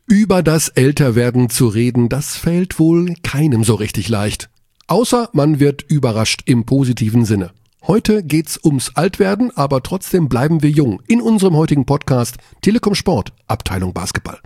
Über das Älterwerden zu reden, das fällt wohl keinem so richtig leicht. Außer man wird überrascht im positiven Sinne. Heute geht's ums Altwerden, aber trotzdem bleiben wir jung. In unserem heutigen Podcast Telekom Sport, Abteilung Basketball.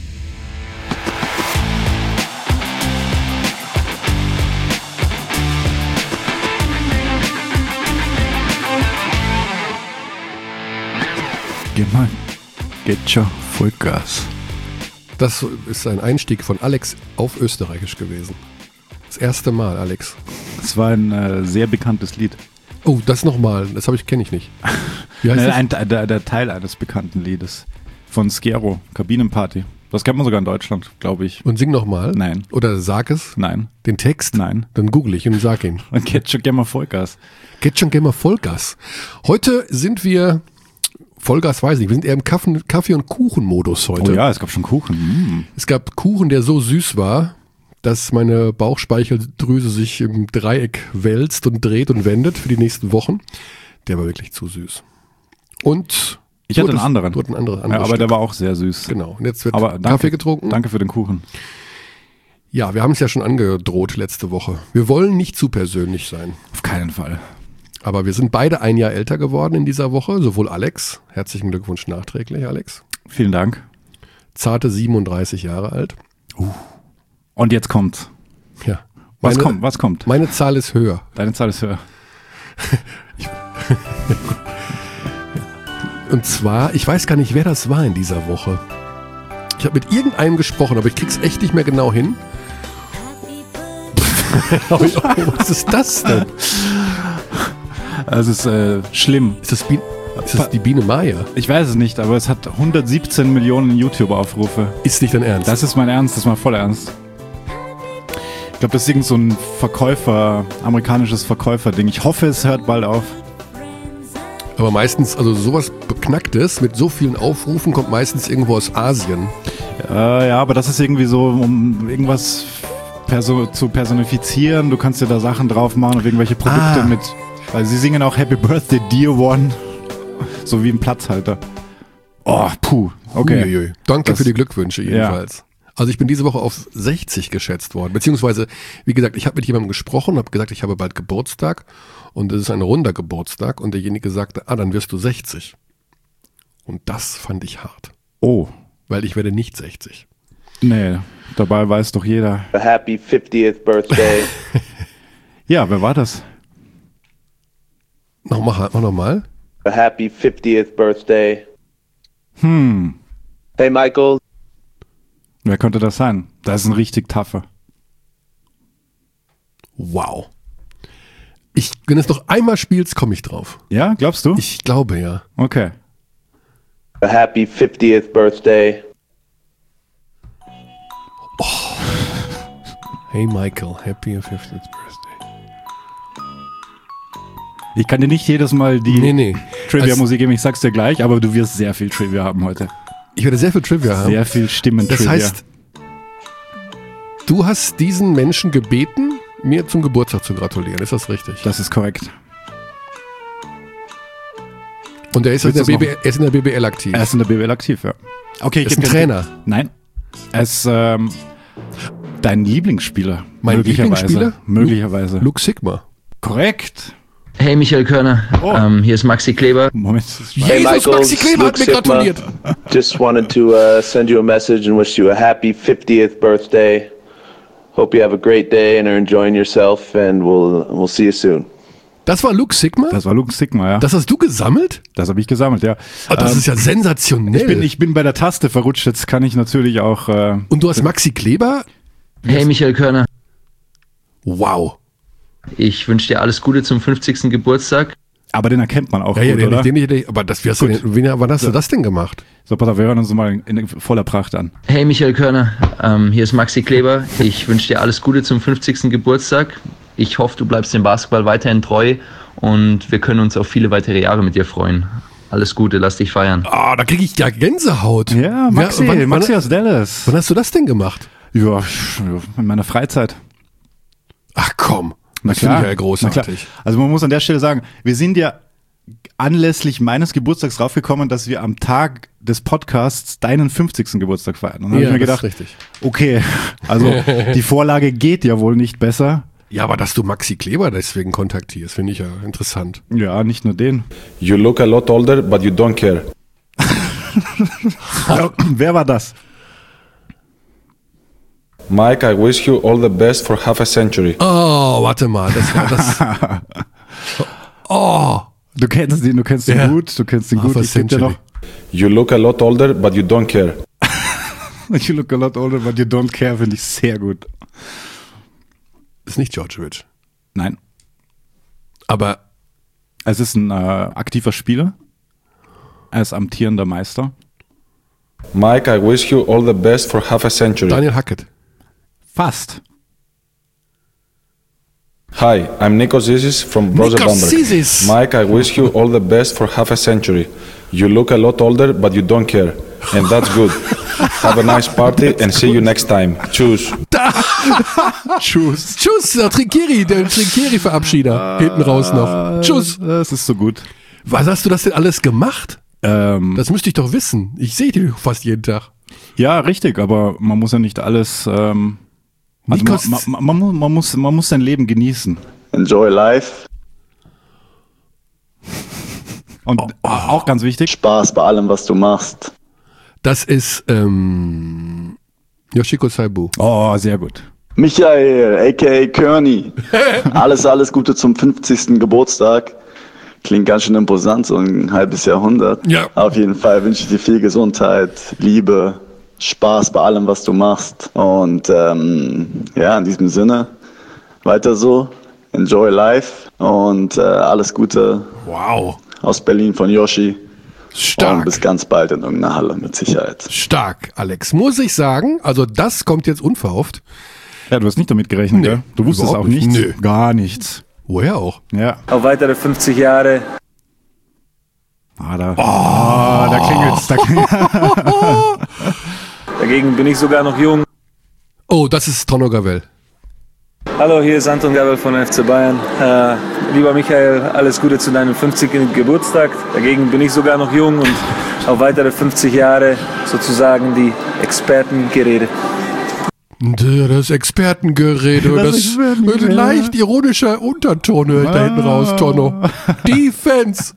Geht schon Vollgas. Das ist ein Einstieg von Alex auf Österreichisch gewesen. Das erste Mal, Alex. Das war ein sehr bekanntes Lied. Oh, das nochmal. Das kenne ich nicht. Wie heißt das? Der Teil eines bekannten Liedes von Skero, Kabinenparty. Das kennt man sogar in Deutschland, glaube ich. Und sing nochmal? Nein. Oder sag es? Nein. Den Text? Nein. Dann google ich und sag ihn. Und geht schon gerne mal Vollgas. Geht schon gerne mal Vollgas. Heute sind wir... Vollgas weiß ich nicht. Wir sind eher im Kaffee- und Kuchen-Modus heute. Oh ja, es gab schon Kuchen. Es gab Kuchen, der so süß war, dass meine Bauchspeicheldrüse sich im Dreieck wälzt und dreht und wendet für die nächsten Wochen. Der war wirklich zu süß. Und ich hatte einen anderen. Du hattest einen anderen aber Stück. Der war auch sehr süß. Genau. Und jetzt wird Kaffee getrunken. Danke für den Kuchen. Ja, wir haben es ja schon angedroht letzte Woche. Wir wollen nicht zu persönlich sein. Auf keinen Fall. Aber wir sind beide ein Jahr älter geworden in dieser Woche, sowohl Alex, herzlichen Glückwunsch nachträglich, Alex. Vielen Dank. Zarte 37 Jahre alt. Und jetzt kommt. Ja. Was kommt? Meine Zahl ist höher. Deine Zahl ist höher. Und zwar, ich weiß gar nicht, wer das war in dieser Woche. Ich habe mit irgendeinem gesprochen, aber ich krieg's echt nicht mehr genau hin. Was ist das denn? Es ist schlimm. Ist das die Biene Maya? Ich weiß es nicht, aber es hat 117 Millionen YouTube-Aufrufe. Ist nicht dein Ernst? Das ist mein Ernst, das ist mein voller Ernst. Ich glaube, das ist irgend so ein amerikanisches Verkäuferding. Ich hoffe, es hört bald auf. Aber meistens, also sowas Beknacktes mit so vielen Aufrufen kommt meistens irgendwo aus Asien. Ja, aber das ist irgendwie so, um irgendwas zu personifizieren. Du kannst dir da Sachen drauf machen und irgendwelche Produkte mit... Weil sie singen auch Happy Birthday Dear One. So wie ein Platzhalter. Oh, puh. Okay. Uiuiui. Danke für die Glückwünsche jedenfalls. Ja. Also ich bin diese Woche auf 60 geschätzt worden. Beziehungsweise, wie gesagt, ich habe mit jemandem gesprochen, habe gesagt, ich habe bald Geburtstag. Und es ist ein runder Geburtstag. Und derjenige sagte, dann wirst du 60. Und das fand ich hart. Oh. Weil ich werde nicht 60. Nee, dabei weiß doch jeder. A happy 50th birthday. Ja, wer war das? Mach nochmal. A happy 50th birthday. Hey Michael. Wer könnte das sein? Das ist ein richtig tougher. Wow. Wenn es noch einmal spielst, komme ich drauf. Ja, glaubst du? Ich glaube, ja. Okay. A happy 50th birthday. Oh. Hey Michael, happy 50th birthday. Ich kann dir nicht jedes Mal die Trivia-Musik geben, ich sag's dir gleich, aber du wirst sehr viel Trivia haben heute. Ich werde sehr viel Trivia haben. Sehr viel Stimmen-Trivia. Das heißt, du hast diesen Menschen gebeten, mir zum Geburtstag zu gratulieren. Ist das richtig? Das ist korrekt. Und er ist in der BBL aktiv? Er ist in der BBL aktiv, ja. Okay, ist ein Trainer? Nein. Er ist dein Lieblingsspieler. Mein Lieblingsspieler? Möglicherweise. Luke Sigma. Korrekt. Hey Michael Körner, hier ist Maxi Kleber. Moment. Hey Jesus, Michael, Maxi Kleber hat mir gratuliert. Just wanted to send you a message and wish you a happy 50th birthday. Hope you have a great day and are enjoying yourself and we'll see you soon. Das war Luke Sigma? Das war Luke Sigma, ja. Das hast du gesammelt? Das habe ich gesammelt, ja. Das ist ja sensationell. Ich bin bei der Taste verrutscht, jetzt kann ich natürlich auch... Und du hast Maxi Kleber? Hey Michael Körner. Wow. Ich wünsche dir alles Gute zum 50. Geburtstag. Aber den erkennt man auch gut, oder? Aber wann hast du das denn gemacht? So, pass auf, wir hören uns mal in voller Pracht an. Hey Michael Körner, hier ist Maxi Kleber. Ich wünsche dir alles Gute zum 50. Geburtstag. Ich hoffe, du bleibst dem Basketball weiterhin treu und wir können uns auf viele weitere Jahre mit dir freuen. Alles Gute, lass dich feiern. Da kriege ich ja Gänsehaut. Ja, Maxi aus Dallas. Wann hast du das denn gemacht? Ja, in meiner Freizeit. Ach komm. Das finde ich ja großartig. Also man muss an der Stelle sagen, wir sind ja anlässlich meines Geburtstags draufgekommen, dass wir am Tag des Podcasts deinen 50. Geburtstag feiern. Und dann habe ich mir gedacht, richtig. Okay, also die Vorlage geht ja wohl nicht besser. Ja, aber dass du Maxi Kleber deswegen kontaktierst, finde ich ja interessant. Ja, nicht nur den. You look a lot older, but you don't care. Wer war das? Mike, I wish you all the best for half a century. Oh, warte mal, das war das. Oh. Du kennst ihn gut, ich kenn den noch. You look a lot older, but you don't care. You look a lot older, but you don't care, finde ich sehr gut. Ist nicht Djordjevic. Nein. Aber es ist ein aktiver Spieler. Er ist amtierender Meister. Mike, I wish you all the best for half a century. Daniel Hackett. Fast. Hi, I'm Nikos Zizis from Brose Nikos Bamberg. Zizis. Mike, I wish you all the best for half a century. You look a lot older, but you don't care. And that's good. Have a nice party and see you next time. Tschüss. Tschüss. Tschüss, der Trinkieri-Verabschieder. Hinten raus noch. Tschüss. Das ist so gut. Was hast du das denn alles gemacht? Das müsste ich doch wissen. Ich sehe dich fast jeden Tag. Ja, richtig, aber man muss ja nicht alles. Also man muss sein Leben genießen. Enjoy life. Und auch ganz wichtig. Spaß bei allem, was du machst. Das ist Yoshiko Saibu. Oh, sehr gut. Michael, a.k.a. Kearney. Alles Gute zum 50. Geburtstag. Klingt ganz schön imposant, so ein halbes Jahrhundert. Ja. Auf jeden Fall wünsche ich dir viel Gesundheit, Liebe, Spaß bei allem, was du machst. Und in diesem Sinne, weiter so. Enjoy life und alles Gute. Wow. Aus Berlin von Yoshi. Stark. Und bis ganz bald in irgendeiner Halle, mit Sicherheit. Stark, Alex. Muss ich sagen, also das kommt jetzt unverhofft. Ja, du hast nicht damit gerechnet, Nee, gell? Du wusstest überhaupt auch nichts? nicht. Nö. Gar nichts. Woher auch? Ja. Auf weitere 50 Jahre. Da klingelt's. Dagegen bin ich sogar noch jung. Oh, das ist Tonno Gavel. Hallo, hier ist Anton Gabel von FC Bayern. Lieber Michael, alles Gute zu deinem 50. Geburtstag. Dagegen bin ich sogar noch jung und auf weitere 50 Jahre sozusagen die Expertengerede. Das Expertengerede, das leicht ironischer Unterton höre ich da hinten raus, Tonno. Defense!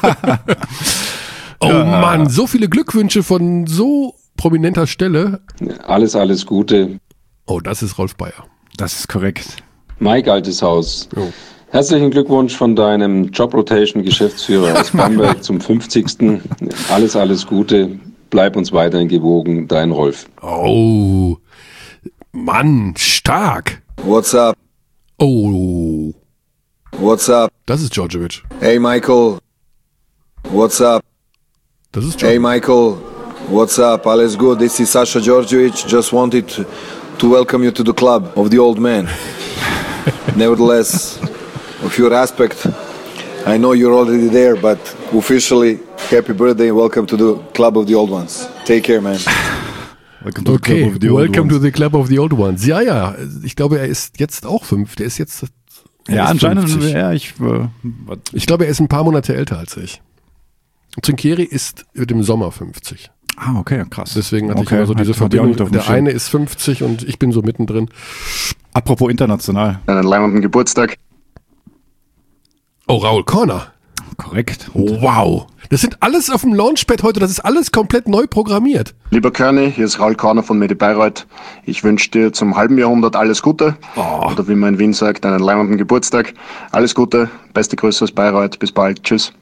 Oh Mann, so viele Glückwünsche von so prominenter Stelle. Alles Gute. Oh, das ist Rolf Bayer. Das ist korrekt. Mike Altes Haus. Oh. Herzlichen Glückwunsch von deinem Job-Rotation-Geschäftsführer aus Bamberg zum 50. Alles Gute. Bleib uns weiterhin gewogen. Dein Rolf. Oh, Mann, stark. What's up? Oh, What's up? das ist Djordjevic. Hey, Michael. What's up? Das ist Hey, Djordjevic. Michael. What's up? All is good. This is Sasha Djordjevic. Just wanted to welcome you to the club of the old man. Nevertheless, of your aspect, I know you're already there, but officially, happy birthday and welcome to the club of the old ones. Take care, man. Okay, welcome to the Club of the Old Ones. Ja, ich glaube, er ist jetzt auch 5. Der ist jetzt. Ja, ist anscheinend. 50. Ja, Ich glaube, er ist ein paar Monate älter als ich. Trinkieri ist im Sommer 50. Okay, krass. Deswegen hatte ich immer so diese Verbindung. Der eine ist 50 und ich bin so mittendrin. Apropos international. Einen leibenden Geburtstag. Oh, Raul Corner. Korrekt. Wow. Das sind alles auf dem Launchpad heute. Das ist alles komplett neu programmiert. Lieber Kearney, hier ist Raul Korner von Medi Bayreuth. Ich wünsche dir zum halben Jahrhundert alles Gute. Oder wie man in Wien sagt, einen leibenden Geburtstag. Alles Gute, beste Grüße aus Bayreuth. Bis bald. Tschüss.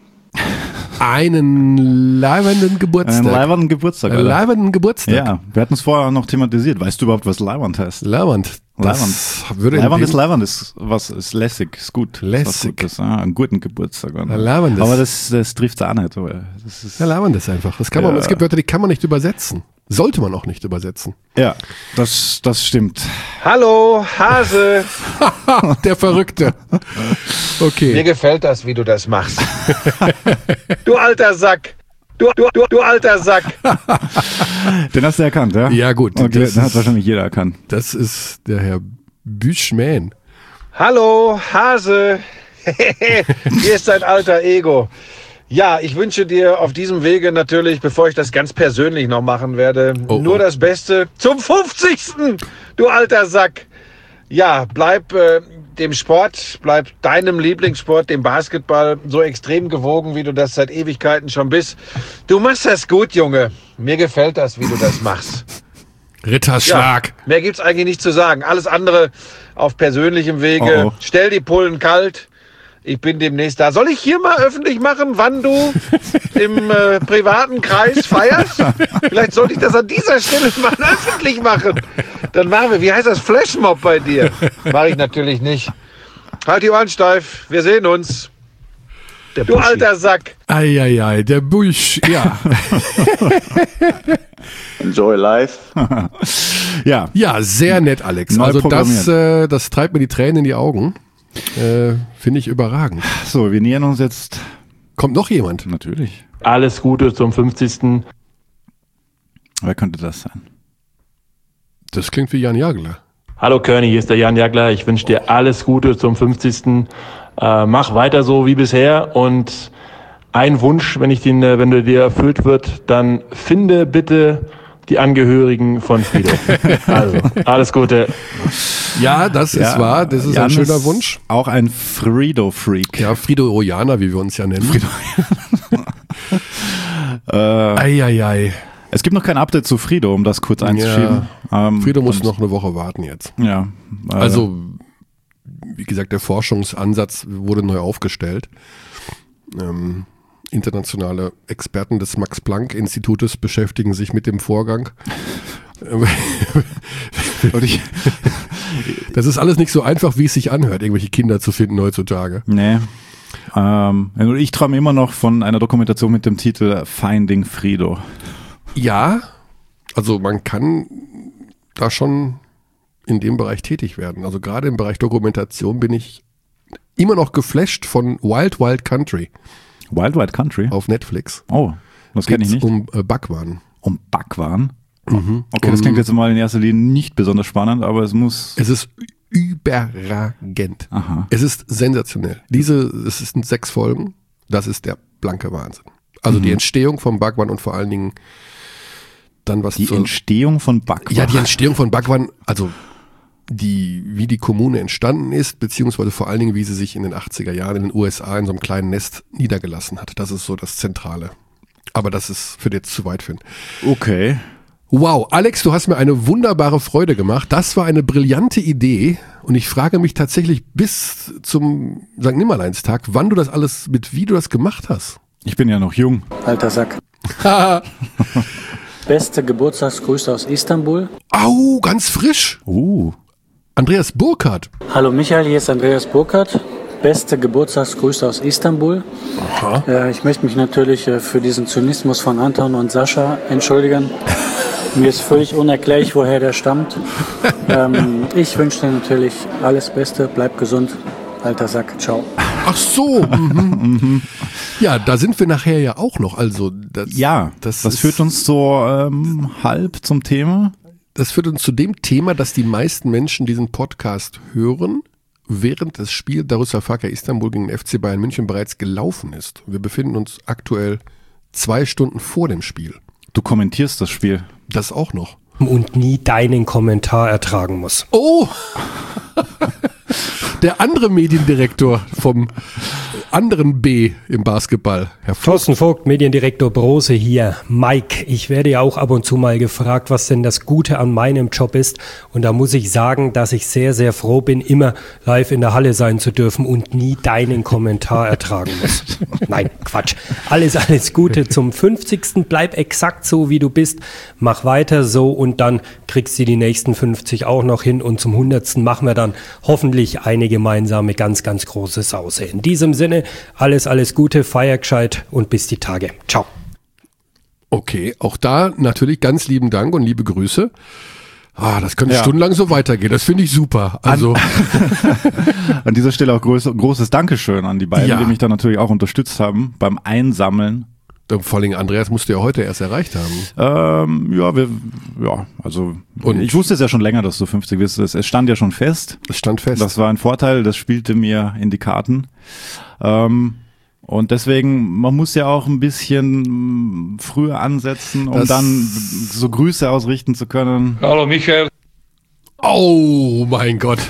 Einen leibenden Geburtstag. Einen leibenden Geburtstag. Einen leibenden Geburtstag. Ja, wir hatten es vorher noch thematisiert. Weißt du überhaupt, was leibend heißt? Leibend. Leibend ist was ist lässig, ist gut. Lässig. Ist einen guten Geburtstag. Leibendes. Aber das trifft es auch nicht. Das ist, Ja, Leibendes einfach. Das kann man, es gibt Wörter, die kann man nicht übersetzen. Sollte man auch nicht übersetzen. Ja, das stimmt. Hallo, Hase. Der Verrückte. Okay. Mir gefällt das, wie du das machst. Du alter Sack. Du alter Sack. Den hast du erkannt, ja? Ja, gut. Okay, den hat wahrscheinlich jeder erkannt. Das ist der Herr Büchmann. Hallo, Hase. Hier ist dein alter Ego. Ja, ich wünsche dir auf diesem Wege natürlich, bevor ich das ganz persönlich noch machen werde, nur das Beste zum 50. Du alter Sack. Ja, bleib dem Sport, bleib deinem Lieblingssport, dem Basketball, so extrem gewogen, wie du das seit Ewigkeiten schon bist. Du machst das gut, Junge. Mir gefällt das, wie du das machst. Ritterschlag. Ja, mehr gibt's eigentlich nicht zu sagen. Alles andere auf persönlichem Wege. Stell die Pullen kalt. Ich bin demnächst da. Soll ich hier mal öffentlich machen, wann du im privaten Kreis feierst? Vielleicht sollte ich das an dieser Stelle mal öffentlich machen. Dann machen wir, wie heißt das, Flashmob bei dir? Mache ich natürlich nicht. Halt die Ohren steif. Wir sehen uns. Du alter Sack. Eieiei, der Busch. Ja. Enjoy life. Ja. Ja, sehr nett, Alex. Neu Also programmiert. das treibt mir die Tränen in die Augen. Finde ich überragend. So, wir nähern uns jetzt. Kommt noch jemand? Natürlich. Alles Gute zum 50. Wer könnte das sein? Das klingt wie Jan Jagler. Hallo Körny, hier ist der Jan Jagler. Ich wünsche dir alles Gute zum 50. Mach weiter so wie bisher und ein Wunsch, wenn du dir erfüllt wird, dann finde bitte die Angehörigen von Frido. Also, alles Gute. Ja, das ist wahr. Das ist Jan ein schöner ist Wunsch. Auch ein Frido-Freak. Ja, Frido-Rojaner, wie wir uns ja nennen. Eieiei. Es gibt noch kein Update zu Frido, um das kurz einzuschieben. Frido muss noch eine Woche warten jetzt. Ja. Also, wie gesagt, der Forschungsansatz wurde neu aufgestellt. Internationale Experten des Max-Planck-Institutes beschäftigen sich mit dem Vorgang. Das ist alles nicht so einfach, wie es sich anhört, irgendwelche Kinder zu finden heutzutage. Nee. Ich träume immer noch von einer Dokumentation mit dem Titel Finding Frido. Ja, also man kann da schon in dem Bereich tätig werden. Also gerade im Bereich Dokumentation bin ich immer noch geflasht von Wild Wild Country. Wild Wild Country? Auf Netflix. Oh, das kenne ich nicht. Um Bhagwan. Um Bhagwan? Okay, das klingt jetzt mal in erster Linie nicht besonders spannend, aber es ist überragend. Aha. Es ist sensationell. Es sind 6 Folgen. Das ist der blanke Wahnsinn. Also die Entstehung von Bhagwan und vor allen Dingen dann was Die Entstehung von Bhagwan? Ja, die Entstehung von Bhagwan, also wie die Kommune entstanden ist, beziehungsweise vor allen Dingen, wie sie sich in den 80er Jahren in den USA in so einem kleinen Nest niedergelassen hat. Das ist so das Zentrale. Aber das ist für jetzt zu weit für ihn. Okay. Wow, Alex, du hast mir eine wunderbare Freude gemacht. Das war eine brillante Idee und ich frage mich tatsächlich bis zum St. Nimmerleinstag, wann du das alles, wie du das gemacht hast. Ich bin ja noch jung. Alter Sack. Beste Geburtstagsgrüße aus Istanbul. Au, ganz frisch. Andreas Burkhardt. Hallo Michael, hier ist Andreas Burkhardt. Beste Geburtstagsgrüße aus Istanbul. Ich möchte mich natürlich für diesen Zynismus von Anton und Sascha entschuldigen. Mir ist völlig unerklärlich, woher der stammt. Ich wünsche dir natürlich alles Beste, bleib gesund. Alter Sack, ciao. Ach so. Ja, da sind wir nachher ja auch noch. Also das führt uns so halb zum Thema. Das führt uns zu dem Thema, dass die meisten Menschen diesen Podcast hören, während das Spiel Darüşşafaka Istanbul gegen den FC Bayern München bereits gelaufen ist. Wir befinden uns aktuell 2 Stunden vor dem Spiel. Du kommentierst das Spiel. Das auch noch. Und nie deinen Kommentar ertragen muss. Oh! Der andere Mediendirektor vom anderen B im Basketball. Herr Thorsten Vogt, Mediendirektor Brose hier. Mike, ich werde ja auch ab und zu mal gefragt, was denn das Gute an meinem Job ist. Und da muss ich sagen, dass ich sehr, sehr froh bin, immer live in der Halle sein zu dürfen und nie deinen Kommentar ertragen muss. Nein, Quatsch. Alles Gute zum 50. Bleib exakt so, wie du bist. Mach weiter so und dann kriegst du die nächsten 50 auch noch hin. Und zum 100. machen wir dann hoffentlich eine gemeinsame, ganz, ganz große Sause. In diesem Sinne, alles Gute, feier gescheit und bis die Tage. Ciao. Okay, auch da natürlich ganz lieben Dank und liebe Grüße. Das könnte stundenlang so weitergehen. Das finde ich super. Also an dieser Stelle auch großes Dankeschön an die beiden, die mich da natürlich auch unterstützt haben beim Einsammeln. Vor allem Andreas musste ja heute erst erreicht haben. Ich wusste es ja schon länger, dass du 50 bist. Es stand ja schon fest. Es stand fest. Das war ein Vorteil, das spielte mir in die Karten. Und deswegen, man muss ja auch ein bisschen früher ansetzen, um dann so Grüße ausrichten zu können. Hallo Michael. Oh mein Gott.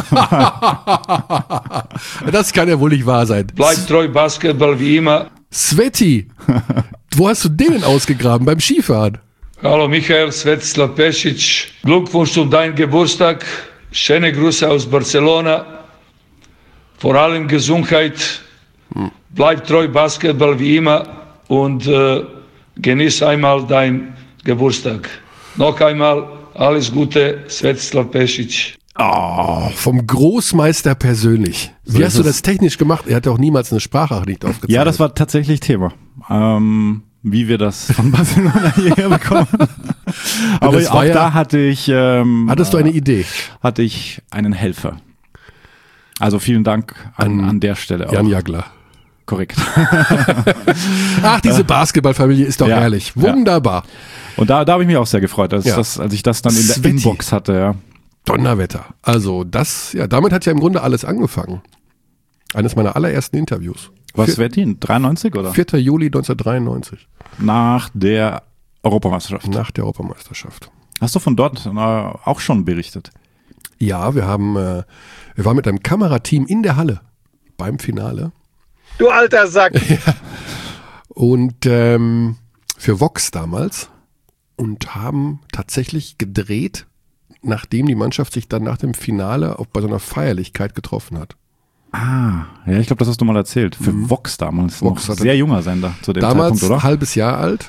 Das kann ja wohl nicht wahr sein. Bleib treu Basketball wie immer. Sveti, wo hast du den denn ausgegraben? Beim Skifahren? Hallo Michael, Svetislav Pešić. Glückwunsch zu deinem Geburtstag. Schöne Grüße aus Barcelona. Vor allem Gesundheit. Bleib treu Basketball wie immer und genieß einmal deinen Geburtstag. Noch einmal alles Gute, Svetislav Pešić. Oh, vom Großmeister persönlich. Wie hast du das technisch gemacht? Er hat ja auch niemals eine Sprachnachricht aufgezeichnet. Ja, das war tatsächlich Thema. Wie wir das von Barcelona hierher bekommen. Aber auch da hatte ich... hattest du eine Idee? Hatte ich einen Helfer. Also vielen Dank an der Stelle auch. Jan Jagler. Korrekt. Ach, diese Basketballfamilie ist doch herrlich. Wunderbar. Ja. Und da habe ich mich auch sehr gefreut, als ich das dann in der Inbox hatte. Ja. Donnerwetter. Also damit hat ja im Grunde alles angefangen. Eines meiner allerersten Interviews. Was Sveti? 93 oder? 4. Juli 1993. Nach der Europameisterschaft. Nach der Europameisterschaft. Hast du von dort auch schon berichtet? Ja, wir waren mit einem Kamerateam in der Halle beim Finale. Du alter Sack! Ja. Und für Vox damals und haben tatsächlich gedreht, nachdem die Mannschaft sich dann nach dem Finale auch bei so einer Feierlichkeit getroffen hat. Ah, ja, ich glaube, das hast du mal erzählt. Für Vox damals. Vox noch sehr junger Sender zu dem damals Zeitpunkt, oder? Halbes Jahr alt.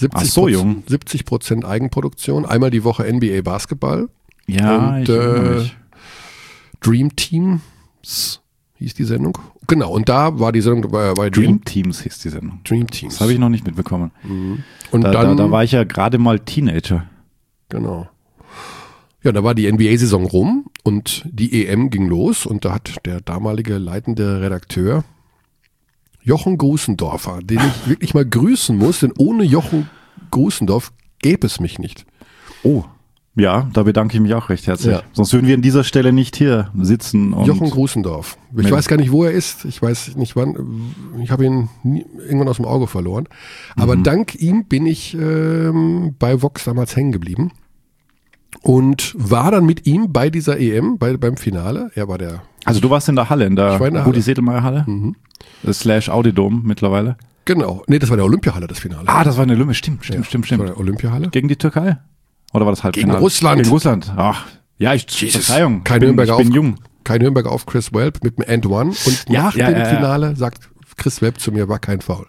70% Eigenproduktion. Einmal die Woche NBA Basketball. Ja, und ich Dream Teams hieß die Sendung. Genau, und da war die Sendung bei Dream Teams hieß die Sendung. Dream Teams. Das habe ich noch nicht mitbekommen. Und da war ich ja gerade mal Teenager. Genau. Ja, da war die NBA-Saison rum und die EM ging los und da hat der damalige leitende Redakteur Jochen Grusendorfer, den ich wirklich mal grüßen muss, denn ohne Jochen Grusendorf gäbe es mich nicht. Oh, ja, da bedanke ich mich auch recht herzlich. Ja. Sonst würden wir an dieser Stelle nicht hier sitzen. Und Jochen Grusendorf. Ich weiß gar nicht, wo er ist. Ich weiß nicht wann. Ich habe ihn irgendwann aus dem Auge verloren. Aber dank ihm bin ich bei Vox damals hängen geblieben. Und war dann mit ihm bei dieser EM, beim Finale. Er war der... Also du warst in der Halle, in der Rudi-Sedelmeier-Halle? / Audidom mittlerweile? Genau. Nee, das war der Olympiahalle, das Finale. Ah, das war eine Olympiahalle. Stimmt. Das war der Olympiahalle. Gegen die Türkei? Oder war das Halbfinale? Gegen Russland. Gegen Russland. Ach, ja, Verzeihung. Ich bin jung. Kein Nürnberger auf Chris Welp mit dem And One. Und nach dem Finale sagt Chris Welp zu mir, war kein Foul.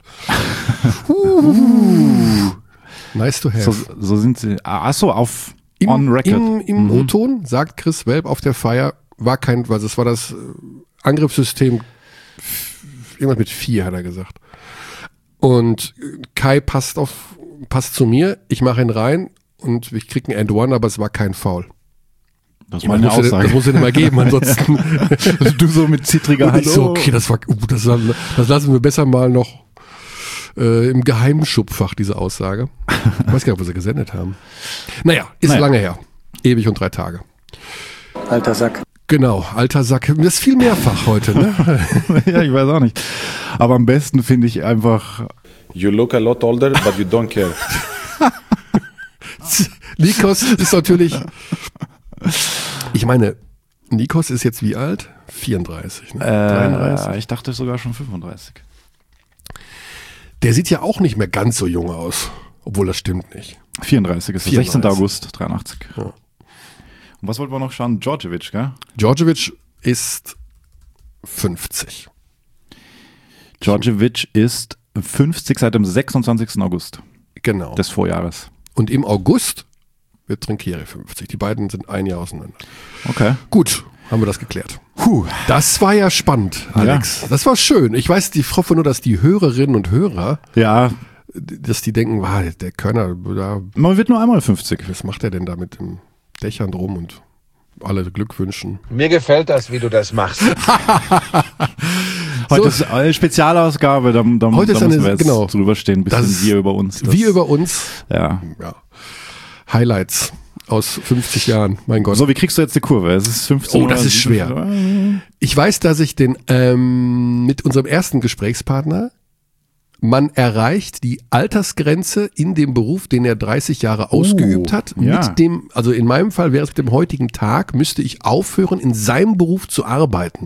Nice to have. So sind sie. Achso, auf... On record. Im O-Ton sagt Chris Welp auf der Feier, es war das Angriffssystem, irgendwas mit 4 hat er gesagt. Und Kai passt zu mir, ich mache ihn rein und ich kriege einen And-One, aber es war kein Foul. Das war eine Aussage. Das muss es nicht mal geben, ansonsten. Du so mit zittriger Hand. So, okay, das lassen wir besser mal noch im Geheimschubfach, diese Aussage. Ich weiß gar nicht, ob wir sie gesendet haben. Naja, lange her. Ewig und 3 Tage. Alter Sack. Genau, alter Sack. Das ist viel mehrfach heute, ne? Ja, ich weiß auch nicht. Aber am besten finde ich einfach... You look a lot older, but you don't care. Nikos ist natürlich... Ich meine, Nikos ist jetzt wie alt? 34, ne? 33? Ich dachte sogar schon 35. Der sieht ja auch nicht mehr ganz so jung aus. Obwohl, das stimmt nicht. 34 ist 16. August 83. Ja. Und was wollten wir noch schauen? Djordjevic, gell? Djordjevic ist 50. Djordjevic ist 50 seit dem 26. August. Genau. Des Vorjahres. Und im August wird Trinkieri 50. Die beiden sind ein Jahr auseinander. Okay. Gut, haben wir das geklärt. Das war ja spannend, Alex. Ja. Das war schön. Ich weiß, ich hoffe nur, dass die Hörerinnen und Hörer, dass die denken, der Körner, man wird nur einmal 50. Was macht er denn da mit den Dächern drum und alle Glück wünschen? Mir gefällt das, wie du das machst. Heute ist eine Spezialausgabe, da heute müssen wir jetzt drüber stehen, ein bisschen wir über uns. Wir über uns. Ja. Highlights aus 50 Jahren, mein Gott. So, wie kriegst du jetzt die Kurve? Es ist 15 das ist schwer. Ich weiß, dass ich mit unserem ersten Gesprächspartner man erreicht die Altersgrenze in dem Beruf, den er 30 Jahre ausgeübt hat. Mit dem, also in meinem Fall wäre es mit dem heutigen Tag, müsste ich aufhören, in seinem Beruf zu arbeiten.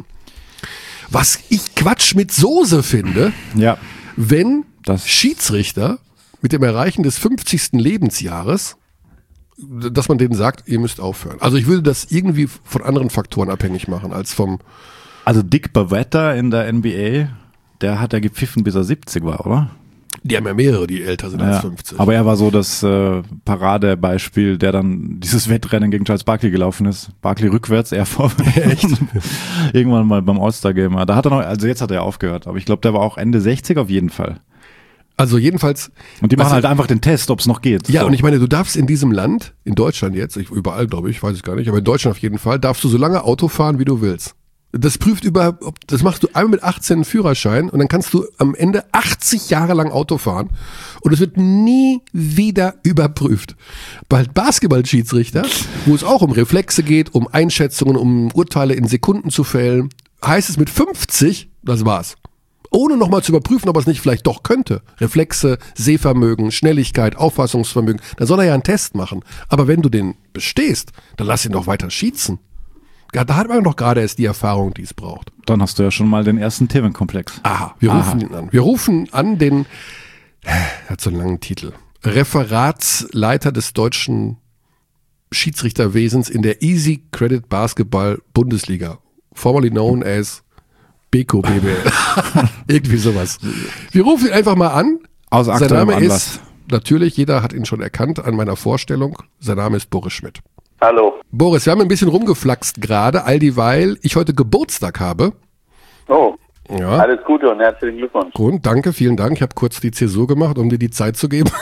Was ich Quatsch mit Soße finde, wenn Schiedsrichter mit dem Erreichen des 50. Lebensjahres, dass man denen sagt, ihr müsst aufhören. Also ich würde das irgendwie von anderen Faktoren abhängig machen, als vom... Also Dick Bavetta in der NBA, der hat ja gepfiffen, bis er 70 war, oder? Die haben ja mehrere, die älter sind als 50. Aber er war so das Paradebeispiel, der dann dieses Wettrennen gegen Charles Barkley gelaufen ist. Barkley rückwärts, er vorwärts. Echt? Irgendwann mal beim All-Star-Game. Da hat er noch, also jetzt hat er aufgehört, aber ich glaube, der war auch Ende 60 auf jeden Fall. Also jedenfalls... Und die machen halt einfach den Test, ob es noch geht. Ja, so. Und ich meine, du darfst in diesem Land, in Deutschland jetzt, überall glaube ich, weiß ich gar nicht, aber in Deutschland auf jeden Fall, darfst du so lange Auto fahren, wie du willst. Das prüft das machst du einmal mit 18 einen Führerschein und dann kannst du am Ende 80 Jahre lang Auto fahren und es wird nie wieder überprüft. Bei Basketball-Schiedsrichter, wo es auch um Reflexe geht, um Einschätzungen, um Urteile in Sekunden zu fällen, heißt es mit 50, das war's. Ohne nochmal zu überprüfen, ob er es nicht vielleicht doch könnte. Reflexe, Sehvermögen, Schnelligkeit, Auffassungsvermögen. Dann soll er ja einen Test machen. Aber wenn du den bestehst, dann lass ihn doch weiter schießen. Ja, da hat man doch gerade erst die Erfahrung, die es braucht. Dann hast du ja schon mal den ersten Themenkomplex. Aha, wir rufen ihn an. Wir rufen an den, er hat so einen langen Titel, Referatsleiter des deutschen Schiedsrichterwesens in der Easy Credit Basketball Bundesliga. Formerly known as Beko BBL. Irgendwie sowas. Wir rufen ihn einfach mal an. Aus aktuellem Anlass. Ist, natürlich, jeder hat ihn schon erkannt an meiner Vorstellung. Sein Name ist Boris Schmidt. Hallo. Boris, wir haben ein bisschen rumgeflaxt gerade, all dieweil ich heute Geburtstag habe. Oh, ja. Alles Gute und herzlichen Glückwunsch. Und danke, vielen Dank. Ich habe kurz die Zäsur gemacht, um dir die Zeit zu geben.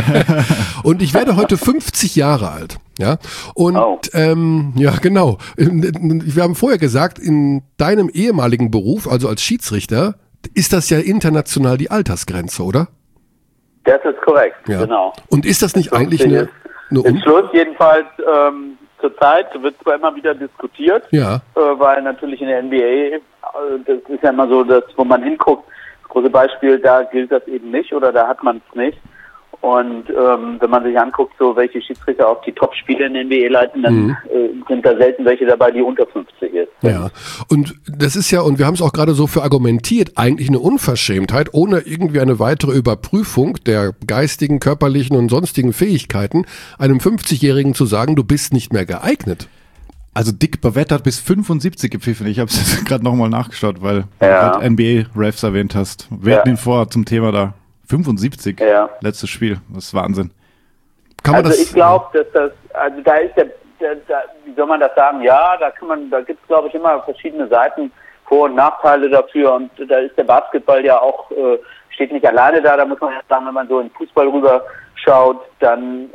Und ich werde heute 50 Jahre alt. Ja, und ja, genau. Wir haben vorher gesagt, in deinem ehemaligen Beruf, also als Schiedsrichter, ist das ja international die Altersgrenze, oder? Das ist korrekt, ja. Genau. Und ist das nicht eigentlich eine Schluss jedenfalls zurzeit wird zwar immer wieder diskutiert, weil natürlich in der NBA, das ist ja immer so, dass, wo man hinguckt, das große Beispiel, da gilt das eben nicht oder da hat man es nicht. Und wenn man sich anguckt, so welche Schiedsrichter auch die Top-Spieler in der NBA leiten, dann sind da selten welche dabei, die unter 50 ist. Ja, und das ist ja, und wir haben es auch gerade so für argumentiert, eigentlich eine Unverschämtheit, ohne irgendwie eine weitere Überprüfung der geistigen, körperlichen und sonstigen Fähigkeiten, einem 50-Jährigen zu sagen, du bist nicht mehr geeignet. Also Dick Bavetta hat bis 75 gepfiffen. Ich habe es gerade nochmal nachgeschaut, weil du gerade NBA-Refs erwähnt hast. Wir hatten ihn vor zum Thema da. 75, letztes Spiel, das ist Wahnsinn. Kann man also ich glaube, dass das, also da ist wie soll man das sagen, ja, da gibt es glaube ich immer verschiedene Seiten, Vor- und Nachteile dafür und da ist der Basketball ja auch, steht nicht alleine da muss man ja sagen, wenn man so in Fußball rüber schaut, dann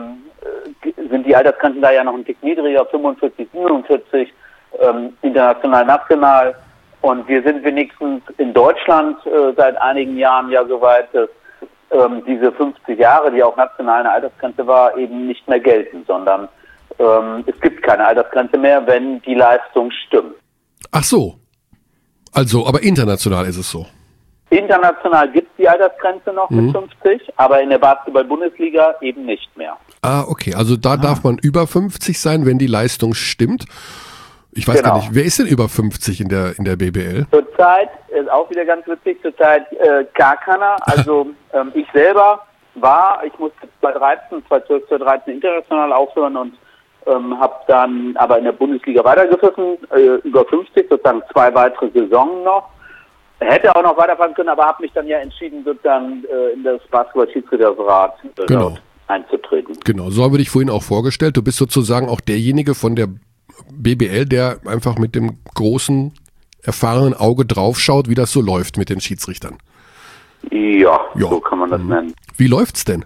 sind die Altersgrenzen da ja noch ein Tick niedriger, 45, 47, international, national. Und wir sind wenigstens in Deutschland seit einigen Jahren ja soweit, dass diese 50 Jahre, die auch national eine Altersgrenze war, eben nicht mehr gelten, sondern es gibt keine Altersgrenze mehr, wenn die Leistung stimmt. Ach so. Also, aber international ist es so. International gibt es die Altersgrenze noch mit 50, aber in der Basketball-Bundesliga eben nicht mehr. Ah, okay. Also da darf man über 50 sein, wenn die Leistung stimmt. Ich weiß gar nicht, wer ist denn über 50 in der BBL? Zurzeit, ist auch wieder ganz witzig, zurzeit gar keiner. Also ich selber ich musste 2012, 2013 international aufhören und habe dann aber in der Bundesliga weitergepfiffen, über 50, sozusagen 2 weitere Saisonen noch. Hätte auch noch weiterfahren können, aber habe mich dann ja entschieden, sozusagen in das Basketball-Schiedsrichterrat einzutreten. Genau, so haben wir dich vorhin auch vorgestellt. Du bist sozusagen auch derjenige von der BBL, der einfach mit dem großen, erfahrenen Auge draufschaut, wie das so läuft mit den Schiedsrichtern. Ja, so kann man das nennen. Wie läuft's denn?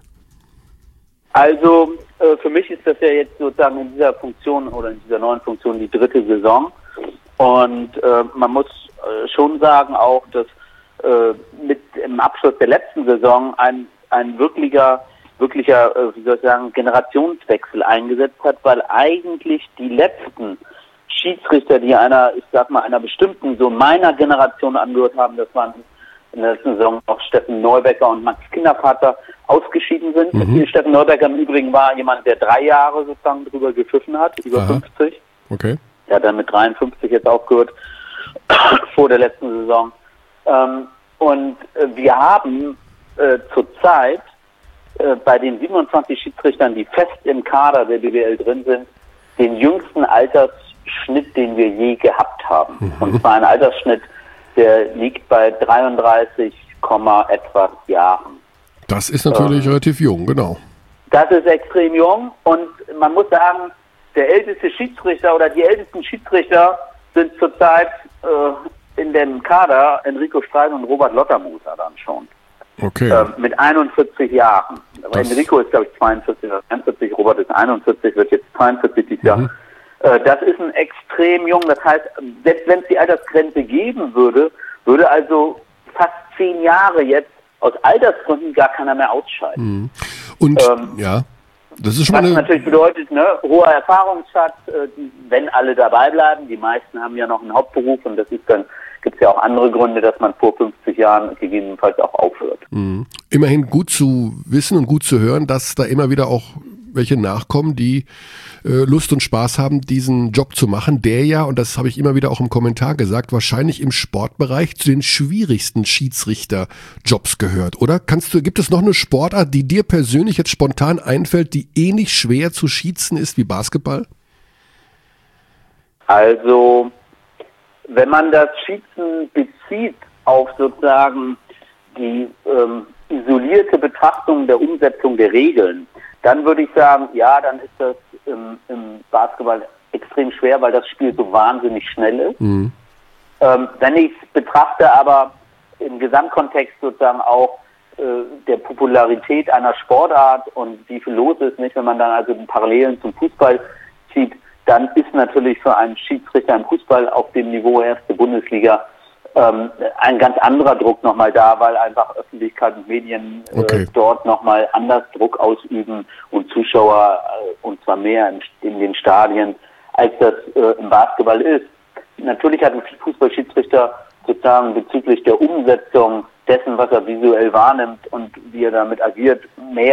Also, für mich ist das ja jetzt sozusagen in dieser Funktion oder in dieser neuen Funktion die 3. Saison. Und man muss schon sagen auch, dass mit dem Abschluss der letzten Saison ein wirklicher, wie soll ich sagen, Generationswechsel eingesetzt hat, weil eigentlich die letzten Schiedsrichter, die einer bestimmten, so meiner Generation angehört haben, das waren in der letzten Saison noch Steffen Neubecker und Max Kindervater ausgeschieden sind. Steffen Neubecker im Übrigen war jemand, der 3 Jahre sozusagen drüber gepfiffen hat, über 50. Okay. Der hat dann mit 53 jetzt aufgehört, vor der letzten Saison. Und wir haben zurzeit bei den 27 Schiedsrichtern, die fest im Kader der BBL drin sind, den jüngsten Altersschnitt, den wir je gehabt haben. Und zwar ein Altersschnitt, der liegt bei 33, etwas Jahren. Das ist natürlich relativ jung, genau. Das ist extrem jung und man muss sagen, der älteste Schiedsrichter oder die ältesten Schiedsrichter sind zurzeit in dem Kader Enrico Streisel und Robert Lottermoser dann schon. Okay. Mit 41 Jahren. Aber Enrico ist, glaube ich, 42 oder 43, Robert ist 41, wird jetzt 42 dieses Jahr. Das ist ein extrem jung, das heißt, selbst wenn es die Altersgrenze geben würde, würde also fast 10 Jahre jetzt aus Altersgründen gar keiner mehr ausscheiden. Und ja, das ist schon was natürlich bedeutet, ne, hoher Erfahrungsschatz, wenn alle dabei bleiben. Die meisten haben ja noch einen Hauptberuf und das ist dann, gibt es ja auch andere Gründe, dass man vor 50 Jahren gegebenenfalls auch aufhört. Immerhin gut zu wissen und gut zu hören, dass da immer wieder auch welche nachkommen, die Lust und Spaß haben, diesen Job zu machen, der ja, und das habe ich immer wieder auch im Kommentar gesagt, wahrscheinlich im Sportbereich zu den schwierigsten Schiedsrichterjobs gehört, oder? Gibt es noch eine Sportart, die dir persönlich jetzt spontan einfällt, die ähnlich schwer zu schießen ist wie Basketball? Also, wenn man das Schießen bezieht auf sozusagen die isolierte Betrachtung der Umsetzung der Regeln, dann würde ich sagen, ja, dann ist das im Basketball extrem schwer, weil das Spiel so wahnsinnig schnell ist. Wenn ich es betrachte, aber im Gesamtkontext sozusagen auch der Popularität einer Sportart und wie viel los ist, nicht, wenn man dann also Parallelen zum Fußball zieht, dann ist natürlich für einen Schiedsrichter im Fußball auf dem Niveau erste Bundesliga ein ganz anderer Druck nochmal da, weil einfach Öffentlichkeit und Medien dort nochmal anders Druck ausüben und Zuschauer und zwar mehr in den Stadien, als das im Basketball ist. Natürlich hat ein Fußballschiedsrichter sozusagen bezüglich der Umsetzung dessen, was er visuell wahrnimmt und wie er damit agiert,